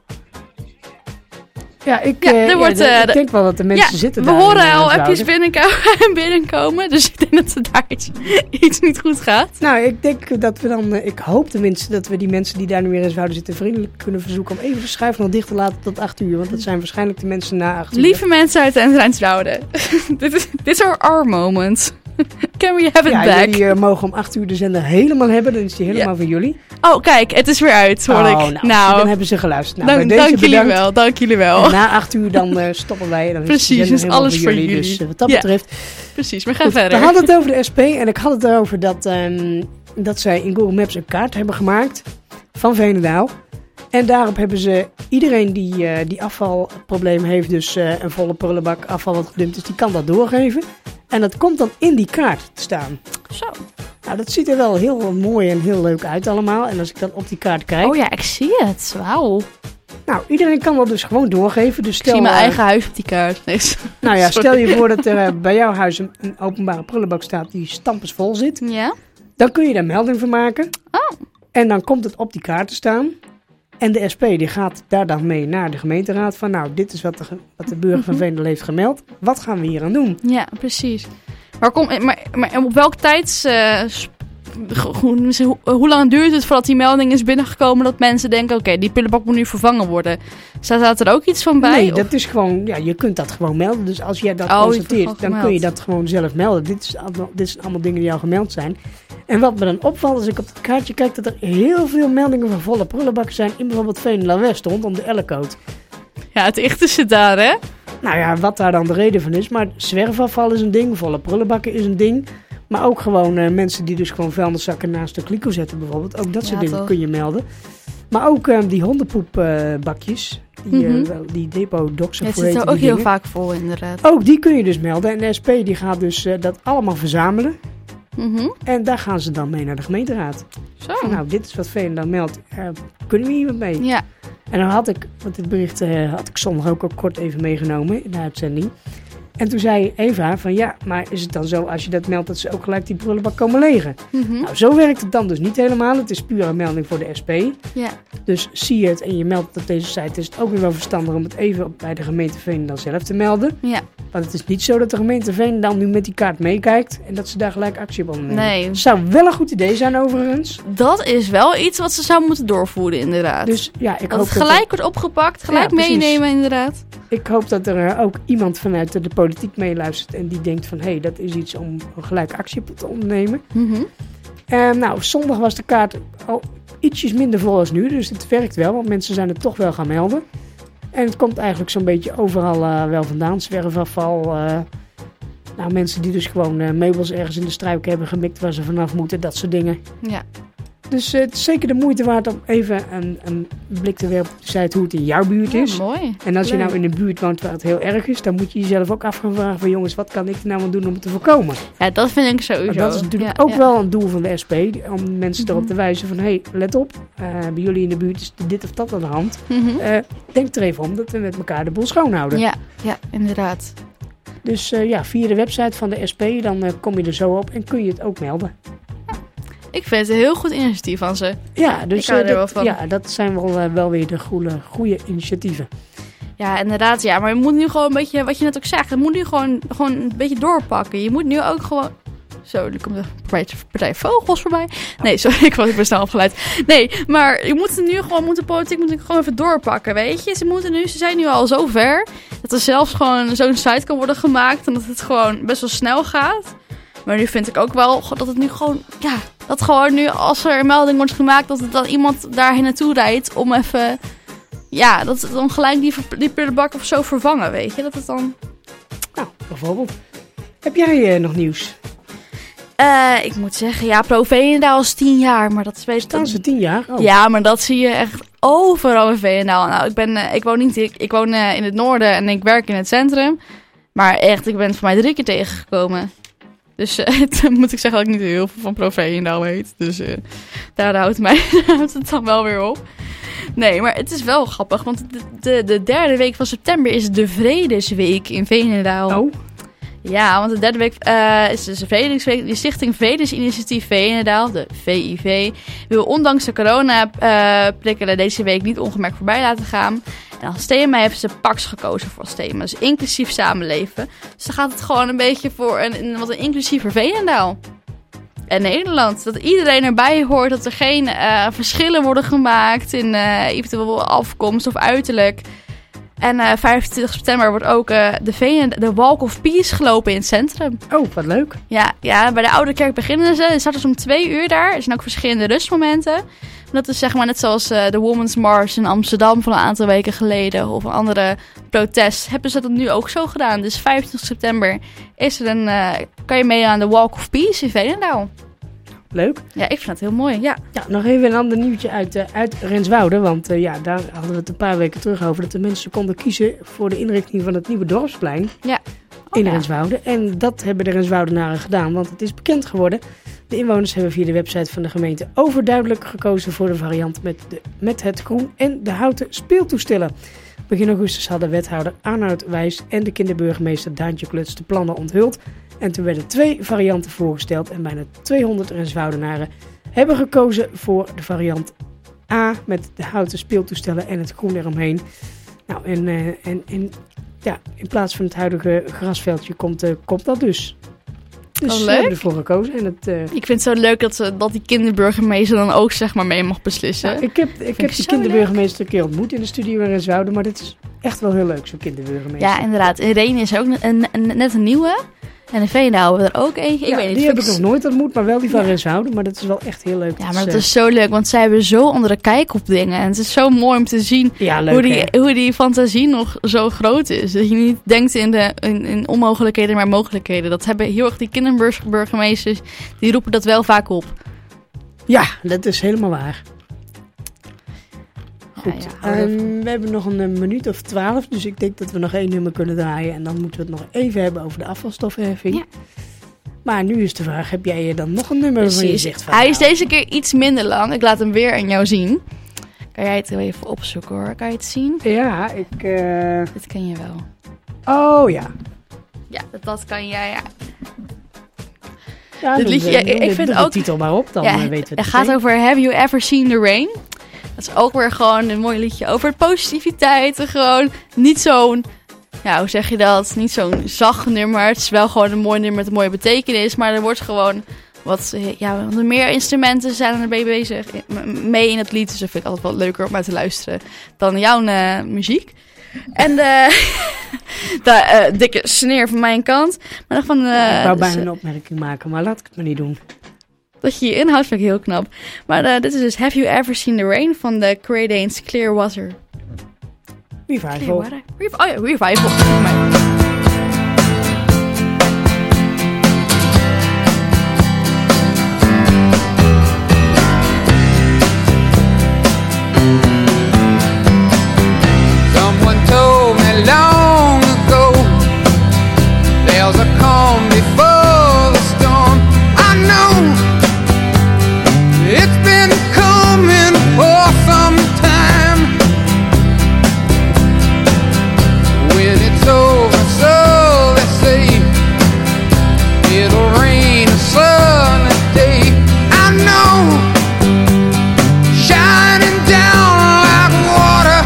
Ja, ik, Ja, eh, er wordt, ja, de- eh, ik de- denk wel dat de mensen ja, zitten we daar. horen in, eh, al Zwouden. appjes binnenkomen, binnenkomen, dus ik denk dat er daar iets, iets niet goed gaat. Nou, ik denk dat we dan... eh, ik hoop tenminste dat we die mensen die daar nu weer in Zwouden zitten... vriendelijk kunnen verzoeken om even de schuif nog dicht te laten tot acht uur. Want dat zijn waarschijnlijk de mensen na acht uur. Lieve mensen uit Renswoude, dit is dit is our, our moment. Can we have it Ja, back? jullie eh, mogen om acht uur de zender helemaal hebben. Dan is die helemaal Ja. van jullie. Oh, kijk, het is weer uit, hoor Oh, ik. nou, Nou, dan hebben ze geluisterd. Nou, dank, bij deze dank jullie bedankt. wel, dank jullie En wel. na acht uur dan eh, stoppen wij. Dan Precies, is, de zender is helemaal alles voor jullie. Dus eh, wat dat Ja. betreft... Precies, maar ga Goed, we verder. hadden het over de S P en ik had het erover dat, ehm, dat zij in Google Maps een kaart hebben gemaakt van Veenendaal. En daarop hebben ze iedereen die, uh, die afvalprobleem heeft, dus uh, een volle prullenbak afval wat gedumpt is, die kan dat doorgeven. En dat komt dan in die kaart te staan. Zo. Nou, dat ziet er wel heel mooi en heel leuk uit allemaal. En als ik dan op die kaart kijk, Oh ja, ik zie het. Wauw. Nou, iedereen kan dat dus gewoon doorgeven. Dus Ik stel, zie mijn uh, eigen huis op die kaart. Nee, Nou ja, sorry. stel je voor dat er uh, bij jouw huis een, een openbare prullenbak staat die stampensvol zit. Ja? Dan kun je daar melding van maken. Oh. En dan komt het op die kaart te staan. En de S P die gaat daar dan mee naar de gemeenteraad. Van nou, dit is wat de, ge- wat de burger van Veenendaal heeft gemeld. Wat gaan we hier aan doen? Ja, precies. Maar, kom, maar, maar op welk tijds... Uh, sp- hoe, hoe, hoe lang duurt het voordat die melding is binnengekomen dat mensen denken... Oké, okay, die pillenbak moet nu vervangen worden. Staat er ook iets van bij? Nee, of? dat is gewoon... Ja, je kunt dat gewoon melden. Dus als jij dat Oh, je constateert, wordt dan gewoon kun je gemeld. dat gewoon zelf melden. Dit, is allemaal, dit zijn allemaal dingen die jou gemeld zijn. En wat me dan opvalt als ik op het kaartje kijk... dat er heel veel meldingen van volle prullenbakken zijn... in bijvoorbeeld Veenendaal West rondom de Elle-code. Ja, het echte zit daar, hè? Nou ja, wat daar dan de reden van is. Maar zwerfafval is een ding. Volle prullenbakken is een ding. Maar ook gewoon uh, mensen die dus gewoon vuilniszakken naast de kliko zetten bijvoorbeeld. Ook dat Ja, soort dingen toch. kun je melden. Maar ook uh, die hondenpoepbakjes. Uh, die, Mhm. uh, wel- die depot-doxen. Ja, het hoe zit heten er ook die heel dingen? vaak vol, inderdaad. Ook die kun je dus melden. En de S P die gaat dus uh, dat allemaal verzamelen. Mhm. En daar gaan ze dan mee naar de gemeenteraad. Zo. Van, nou, dit is wat Veenendaal meldt. Uh, kunnen we hier wat mee? Ja. En dan had ik, want dit bericht uh, had ik zondag ook, ook kort even meegenomen in de uitzending. En toen zei Eva van ja, maar is het dan zo als je dat meldt dat ze ook gelijk die prullenbak komen legen? Mhm. Nou, zo werkt het dan dus niet helemaal. Het is puur een melding voor de S P. Ja. Dus zie je het en je meldt het op deze site, is het ook weer wel verstandig om het even op- bij de gemeente Veenendaal zelf te melden. Ja. Want het is niet zo dat de gemeente Veenendaal nu met die kaart meekijkt en dat ze daar gelijk actie op ondernemen. Nee. Zou wel een goed idee zijn overigens. Dat is wel iets wat ze zou moeten doorvoeren, inderdaad. Dus ja, ik dat hoop het dat gelijk wordt opgepakt, gelijk Ja, precies. meenemen, inderdaad. Ik hoop dat er uh, ook iemand vanuit de, de politiek meeluistert en die denkt van hé, hey, dat is iets om gelijk actie op te ondernemen. Mhm. En nou, zondag was de kaart al ietsjes minder vol als nu, dus het werkt wel, want mensen zijn het toch wel gaan melden. En het komt eigenlijk zo'n beetje overal uh, wel vandaan, zwerfafval. Uh, nou, mensen die dus gewoon uh, meubels ergens in de struik hebben gemikt waar ze vanaf moeten, dat soort dingen. Ja. Dus uh, het is zeker de moeite waard om even een, een blik te werpen op de site hoe het in jouw buurt is. Ja, mooi. En als je Leuk. nou in een buurt woont waar het heel erg is, dan moet je jezelf ook af gaan vragen van jongens, wat kan ik er nou aan doen om het te voorkomen? Ja, dat vind ik sowieso. Maar dat is natuurlijk Ja, ook ja. wel een doel van de S P, om mensen erop Mhm. te wijzen van hé, hey, let op, uh, bij jullie in de buurt is dit of dat aan de hand. Mhm. Uh, denk er even om dat we met elkaar de boel schoonhouden. Ja, ja, inderdaad. Dus uh, ja, via de website van de S P, dan uh, kom je er zo op en kun je het ook melden. Ik vind het een heel goed initiatief van ze. Ja, dus Ik hou uh, er dat, wel van. ja, dat zijn wel, uh, wel weer de goede, goede initiatieven. Ja, inderdaad. Ja, maar je moet nu gewoon een beetje, wat je net ook zegt, je moet nu gewoon, gewoon een beetje doorpakken. Je moet nu ook gewoon... Zo, nu komt de partij, partij Vogels voorbij. Nee, sorry, ik was ik ben snel afgeleid. Nee, maar je moet het nu gewoon, moet de politiek moet gewoon even doorpakken, weet je. Ze moeten nu, ze zijn nu al zo ver, dat er zelfs gewoon zo'n site kan worden gemaakt en dat het gewoon best wel snel gaat. Maar nu vind ik ook wel dat het nu gewoon, ja, dat gewoon nu als er een melding wordt gemaakt, dat het dan iemand daarheen naartoe rijdt om even, ja, dat het dan gelijk die, ver- die prullenbak of zo vervangen, weet je. Dat het dan... Nou, bijvoorbeeld. Heb jij uh, nog nieuws? Uh, ik moet zeggen, ja, Pro Veenendaal is tien jaar, maar dat is weet Staan ze tien jaar? Oh. Ja, maar dat zie je echt overal in Veenendaal. Nou, ik ben, uh, ik woon niet, ik, ik woon uh, in het noorden en ik werk in het centrum. Maar echt, ik ben het voor mij drie keer tegengekomen. Dus uh, dan moet ik zeggen dat ik niet heel veel van Pro Veenendaal weet. Dus uh, daar houdt, mij, houdt het dan wel weer op. Nee, maar het is wel grappig, want de, de, de derde week van september is de Vredesweek in Veenendaal. Oh. Ja, want de derde week uh, is dus de Vredesweek. De Stichting Vredesinitiatief Veenendaal, de V I V, wil ondanks de corona-prikkelen deze week niet ongemerkt voorbij laten gaan. En als thema hebben ze Pax gekozen voor als thema. Dus inclusief samenleven. Dus dan gaat het gewoon een beetje voor een, een, wat een inclusiever Veenendaal. En Nederland. Dat iedereen erbij hoort. Dat er geen uh, verschillen worden gemaakt in uh, eventueel afkomst of uiterlijk. En uh, vijfentwintig september wordt ook uh, de, Veen, de Walk of Peace gelopen in het centrum. Oh, wat leuk. Ja, ja, bij de Oude Kerk beginnen ze. Het start dus om twee uur daar. Er zijn ook verschillende rustmomenten. Dat is zeg maar net zoals uh, de Women's March in Amsterdam van een aantal weken geleden. Of een andere protest. Hebben ze dat nu ook zo gedaan. Dus vijfentwintig september is er een, uh, kan je mee aan de Walk of Peace in Veenendaal. Leuk. Ja, ik vind het heel mooi. Ja. Ja, nog even een ander nieuwtje uit, uh, uit Renswoude. Want uh, ja, daar hadden we het een paar weken terug over. Dat de mensen konden kiezen voor de inrichting van het nieuwe dorpsplein Ja. in ja. Renswoude. En dat hebben de Renswoudenaren gedaan. Want het is bekend geworden. De De inwoners hebben via de website van de gemeente overduidelijk gekozen voor de variant met, de, met het groen en de houten speeltoestellen. Begin augustus hadden wethouder Arnoud Wijs en de kinderburgemeester Daantje Kluts de plannen onthuld. En toen werden twee varianten voorgesteld en bijna tweehonderd Renswoudenaren hebben gekozen voor de variant A met de houten speeltoestellen en het groen eromheen. Nou, en, uh, en, en ja, in plaats van het huidige grasveldje komt, uh, komt dat dus. Dus oh, we leuk. hebben ervoor gekozen. En het, uh, Ik vind het zo leuk dat, ze, dat die kinderburgemeester dan ook zeg maar mee mag beslissen. ja, ik heb, ik ik heb zo de kinderburgemeester een keer ontmoet in de studio in Renswoude, maar dit is echt wel heel leuk, zo'n kinderburgemeester. Ja, inderdaad. In Renen is ook een, een, net een nieuwe. En in Veenendaal hebben we er ook eentje. Ik Ja, weet niet. die heb ik vind nog nooit ontmoet, maar wel die van Ja. Renswoude. Maar dat is wel echt heel leuk. Ja, Dat maar dat uh, is zo leuk, want zij hebben zo andere kijk op dingen. En het is zo mooi om te zien ja, leuk, hoe, die, hè? hoe die fantasie nog zo groot is. Dat je niet denkt in, de, in, in onmogelijkheden, maar mogelijkheden. Dat hebben heel erg die kinderburgemeesters, die roepen dat wel vaak op. Ja, dat is helemaal waar. Goed, Ja, ja, hou ervan. ehm, we hebben nog een, een minuut of twaalf, dus ik denk dat we nog één nummer kunnen draaien. En dan moeten we het nog even hebben over de afvalstoffenheffing. Ja. Maar nu is de vraag, heb jij dan nog een nummer waarvan je Precies. zegt van... Hij is nou, deze keer iets minder lang. Ik laat hem weer aan jou zien. Kan jij het even opzoeken hoor? Kan je het zien? Ja, ik... eh, Dit ken je wel. Oh ja. Ja, dat, dat kan jij. Ja. ja Dit doe liedje- de- ja, ik doe de- vind doe de ook- titel maar op, dan Ja, eh, weten we het het gaat meteen. over Have You Ever Seen the Rain? Dat is ook weer gewoon een mooi liedje over positiviteit. En gewoon niet zo'n, ja, hoe zeg je dat? Niet zo'n zacht nummer. Het is wel gewoon een mooi nummer met een mooie betekenis. Maar er wordt gewoon wat, ja, wat meer instrumenten zijn er mee bezig. m- Mee in het lied. Dus dat vind ik altijd wel leuker om naar te luisteren dan jouw uh, muziek. En uh, de uh, dikke sneer van mijn kant. Maar dan van, uh, ik wou bijna dus, een opmerking maken, maar laat ik het maar niet doen. dat je je inhoudt vind ik heel knap. Maar uh, dit is dus Have You Ever Seen the Rain van de Creedence Clearwater. Revival. Clearwater? Rev- oh ja, Revival. Voor mij. Someone told me long ago there's a calm before the storm. I know it's been coming for some time. When it's over, so they say it'll rain a sunny day. I know, shining down like water.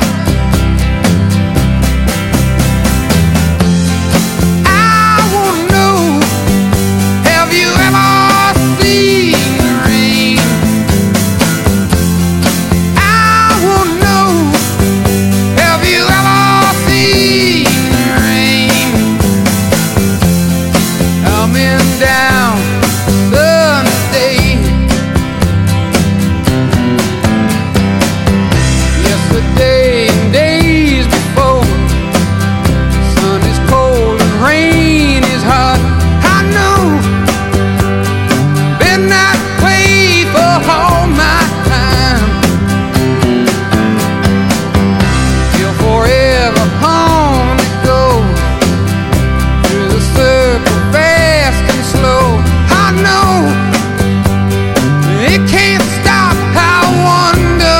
I wanna know, have you ever seen the rain? I wanna know, have you ever seen the rain? Coming down Sunday. Yesterday and days before, sun is cold and rain is hot. I know, been that way for all my time. Till forever on it goes, through the circle fast and slow. I know, it can't stop. I wonder,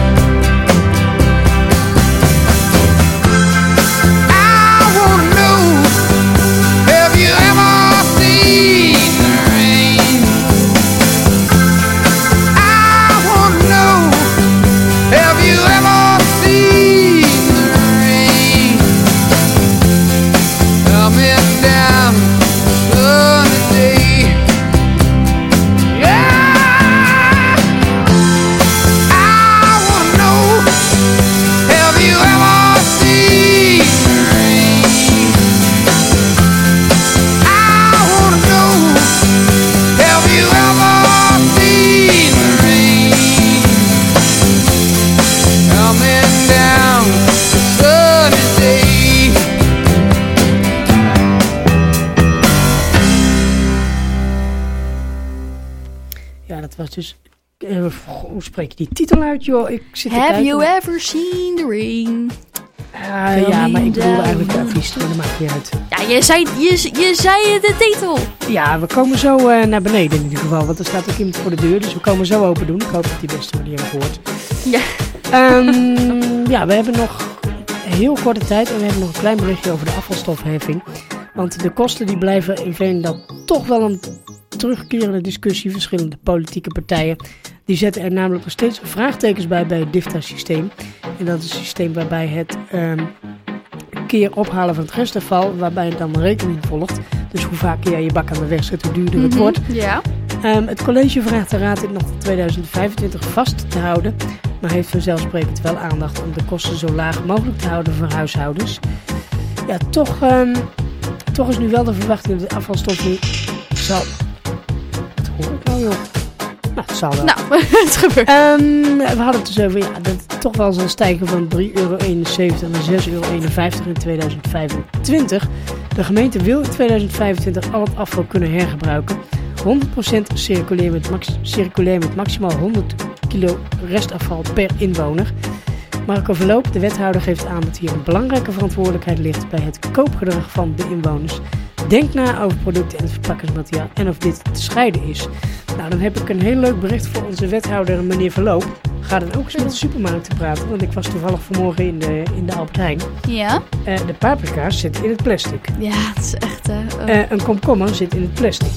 I wanna know, have you ever seen the rain? I wanna know, have you ever seen the rain? Coming down sunny day. Yeah, I wanna know, have you ever seen the rain? I wanna know, have you ever seen the rain? Coming down sunny day. Ja, dat was dus... eh, hoe spreek je die titel uit, joh? Ik zit te Have kijken. you ever seen the rain? Uh, ja, maar ik bedoelde eigenlijk de artiest, maar dat maakt niet uit. Ja, je zei, je, je zei de titel. Ja, we komen zo uh, naar beneden in ieder geval, want er staat ook iemand voor de deur, dus we komen zo open doen. Ik hoop dat die beste manier hoort. Ja. Um, ja, we hebben nog een heel korte tijd en we hebben nog een klein berichtje over de afvalstofheffing. Want de kosten die blijven in Veenendaal toch wel een terugkerende discussie. Verschillende politieke partijen die zetten er namelijk nog steeds vraagtekens bij bij het DIFTA-systeem. En dat is een systeem waarbij het um, keer ophalen van het restafval, waarbij het dan rekening volgt. Dus hoe vaker jij je bak aan de weg zet, hoe duurder het Mm-hmm. wordt. Ja. Um, het college vraagt de raad dit nog tot tweeduizend vijfentwintig vast te houden, maar heeft vanzelfsprekend wel aandacht om de kosten zo laag mogelijk te houden voor huishoudens. Ja, toch, um, toch is nu wel de verwachting dat de afvalstof nu zal... Wat hoor ik nou, joh? Nou, het zal wel. Nou, het gebeurt. Um, we hadden het dus over ja, dat het toch wel zal stijgen van drie euro eenenzeventig naar zes euro eenenvijftig in tweeduizend vijfentwintig. De gemeente wil in tweeduizend vijfentwintig al het afval kunnen hergebruiken. honderd procent circulair met, max, circulair met maximaal honderd kilo restafval per inwoner. Marco Verloop, de wethouder, geeft aan dat hier een belangrijke verantwoordelijkheid ligt bij het koopgedrag van de inwoners. Denk na over producten en het verpakkingsmateriaal en of dit te scheiden is. Nou, dan heb ik een heel leuk bericht voor onze wethouder, meneer Verloop. Ga dan ook eens met de supermarkten praten, want ik was toevallig vanmorgen in de, in de Albert Heijn. Ja? Uh, de paprika's zitten in het plastic. Ja, het is echt... Uh, uh. Uh, een komkommer zit in het plastic.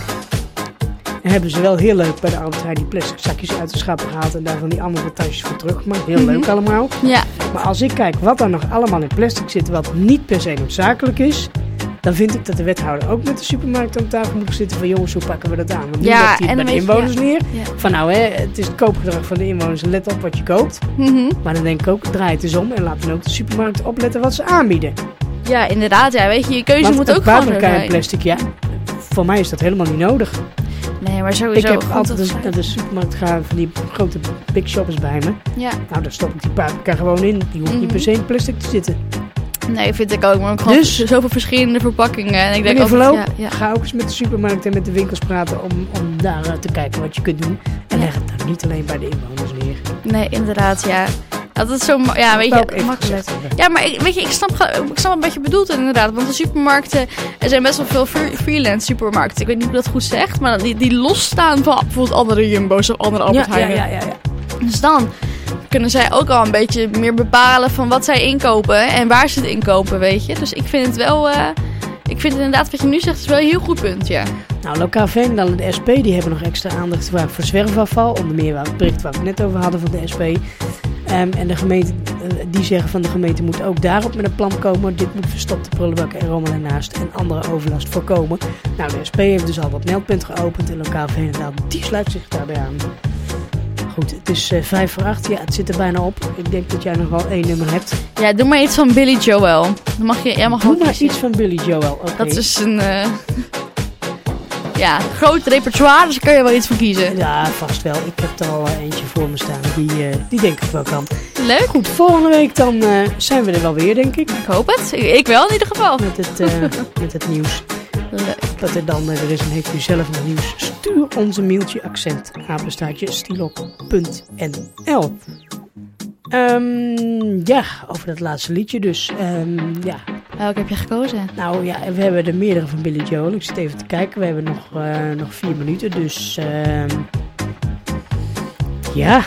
En hebben ze wel heel leuk bij de Albert Heijn die plastic zakjes uit de schap gehaald en daar van die andere tasjes voor teruggemaakt. Heel Mm-hmm. leuk allemaal. Ja. Maar als ik kijk wat er nog allemaal in plastic zit, wat niet per se noodzakelijk is, dan vind ik dat de wethouder ook met de supermarkt aan tafel moet zitten van jongens, hoe pakken we dat aan? Want nu Ja, legt hij en het bij dan de weet je- inwoners neer. Ja. Van nou, hè, het is het koopgedrag van de inwoners, let op wat je koopt. Mm-hmm. Maar dan denk ik ook, draai het eens om en laat dan ook de supermarkt opletten wat ze aanbieden. Ja, inderdaad. Ja, weet je, je keuze Want moet het ook gewoon zo paprika in zijn. plastic, ja, voor mij is dat helemaal niet nodig. Nee, maar Ik sowieso. heb goed altijd dat dus zij- naar de supermarkt gaan van die grote big shoppers bij me. Ja. Nou, daar stop ik die paprika gewoon in. Die hoeft niet per se in plastic te zitten. Nee, vind ik ook. Maar ook gewoon Dus- zoveel verschillende verpakkingen. En ik denk Meneer altijd, Verloop, ja, ja. ga ook eens met de supermarkt en met de winkels praten om, om daar uh, te kijken wat je kunt doen. En Ja. leg het dan niet alleen bij de inwoners neer. Nee, inderdaad, ja. Dat is zo, ma- ja, weet Dat wou ik je, even makkelijk. gezegd hebben. Ja, maar ik, weet je, ik snap, ge- ik snap een beetje bedoeld inderdaad. Want de supermarkten, er zijn best wel veel free- freelance supermarkten. Ik weet niet hoe dat goed zegt, maar die, die losstaan van bijvoorbeeld andere Jumbo's of andere Albert Ja, ja, Heijnen. ja, ja, ja. Dus dan kunnen zij ook al een beetje meer bepalen van wat zij inkopen en waar ze het inkopen, weet je. Dus ik vind het wel, uh, ik vind het inderdaad wat je nu zegt, is wel een heel goed punt, ja. Nou, Lokaal Veenendaal en de S P die hebben nog extra aandacht gevraagd voor zwerfafval. Onder meer waar het bericht waar we het net over hadden van de S P. Um, en de gemeente, uh, die zeggen van de gemeente moet ook daarop met een plan komen. Dit moet verstopte prullenbakken en rommel ernaast en andere overlast voorkomen. Nou, de S P heeft dus al wat meldpunten geopend en Lokaal Veenendaal die sluit zich daarbij aan. Goed, het is uh, vijf voor acht. Ja, het zit er bijna op. Ik denk dat jij nog wel één nummer hebt. Ja, doe maar iets van Billy Joel. Dan mag je, jij mag Doe gewoon maar kiezen. iets van Billy Joel. Okay. Dat is een uh, ja, groot repertoire, dus daar kun je wel iets van kiezen. Ja, vast wel. Ik heb er al uh, eentje voor me staan. Die, uh, die denk ik wel kan. Leuk, Goed, volgende week dan uh, zijn we er wel weer, denk ik. ik hoop het. Ik, ik wel in ieder geval. Met het, uh, met het nieuws. Leuk. Dat er dan uh, er is en heeft u zelf nog nieuws. Stuur ons een mailtje accent apenstaartje stilok punt n l. Um, ja, over dat laatste liedje dus. Um, ja, Welke heb je gekozen? nou ja, we hebben er meerdere van Billy Joel. Ik zit even te kijken. We hebben nog, uh, nog vier minuten, dus um, ja.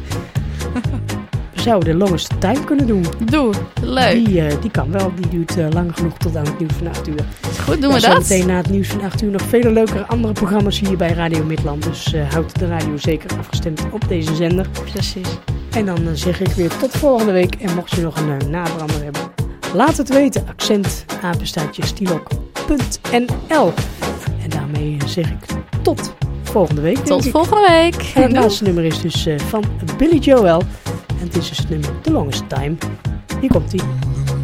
We zouden de longest time kunnen doen. Doe, leuk. Die, uh, die kan wel. Die duurt uh, lang genoeg tot aan het nieuws van acht uur. Goed, doen Ja, we dat? Zometeen na het nieuws van acht uur nog vele leukere andere programma's hier bij Radio Midland. Dus uh, houd de radio zeker afgestemd op deze zender. Precies. En dan uh, zeg ik weer tot volgende week. En mocht je nog een uh, nabrander hebben, laat het weten. Accent apenstaartje stilok punt n l. En daarmee uh, zeg ik tot volgende week. denk Tot ik. volgende week. En het laatste nummer is dus uh, van Billy Joel. En het is dus het nummer The Longest Time. Hier komt ie.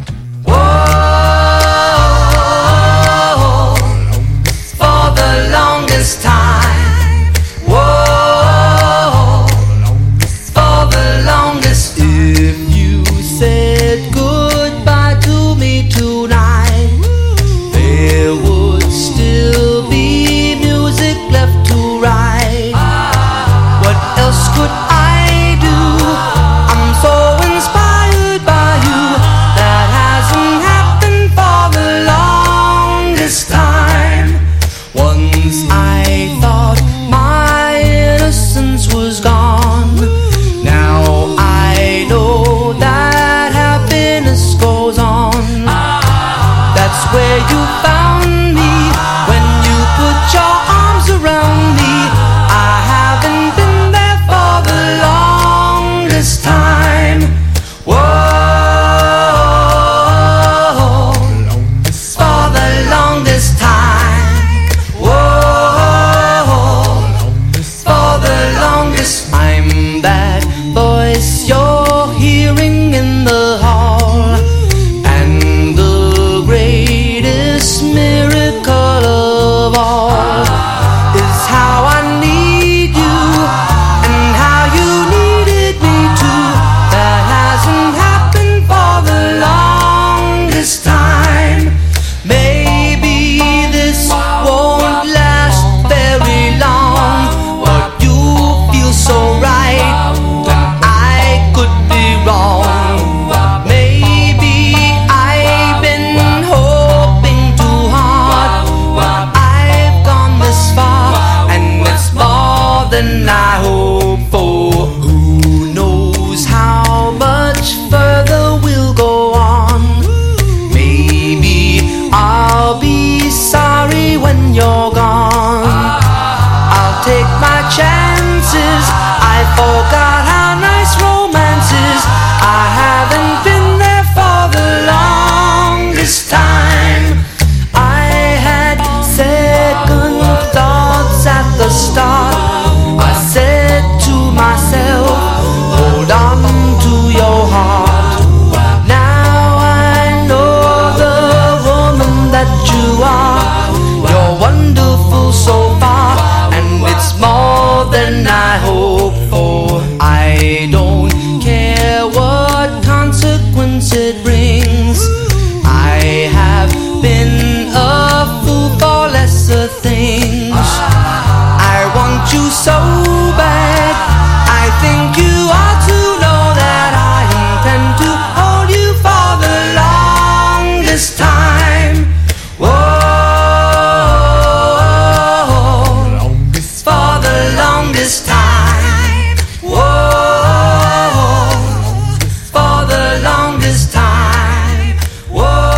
For the longest time. Whoa, for the longest. If you said goodbye to me tonight, there would still be music left to write. What else could I do? I'm so inspired by you that peace it brings. I have been a fool for lesser things. I want you so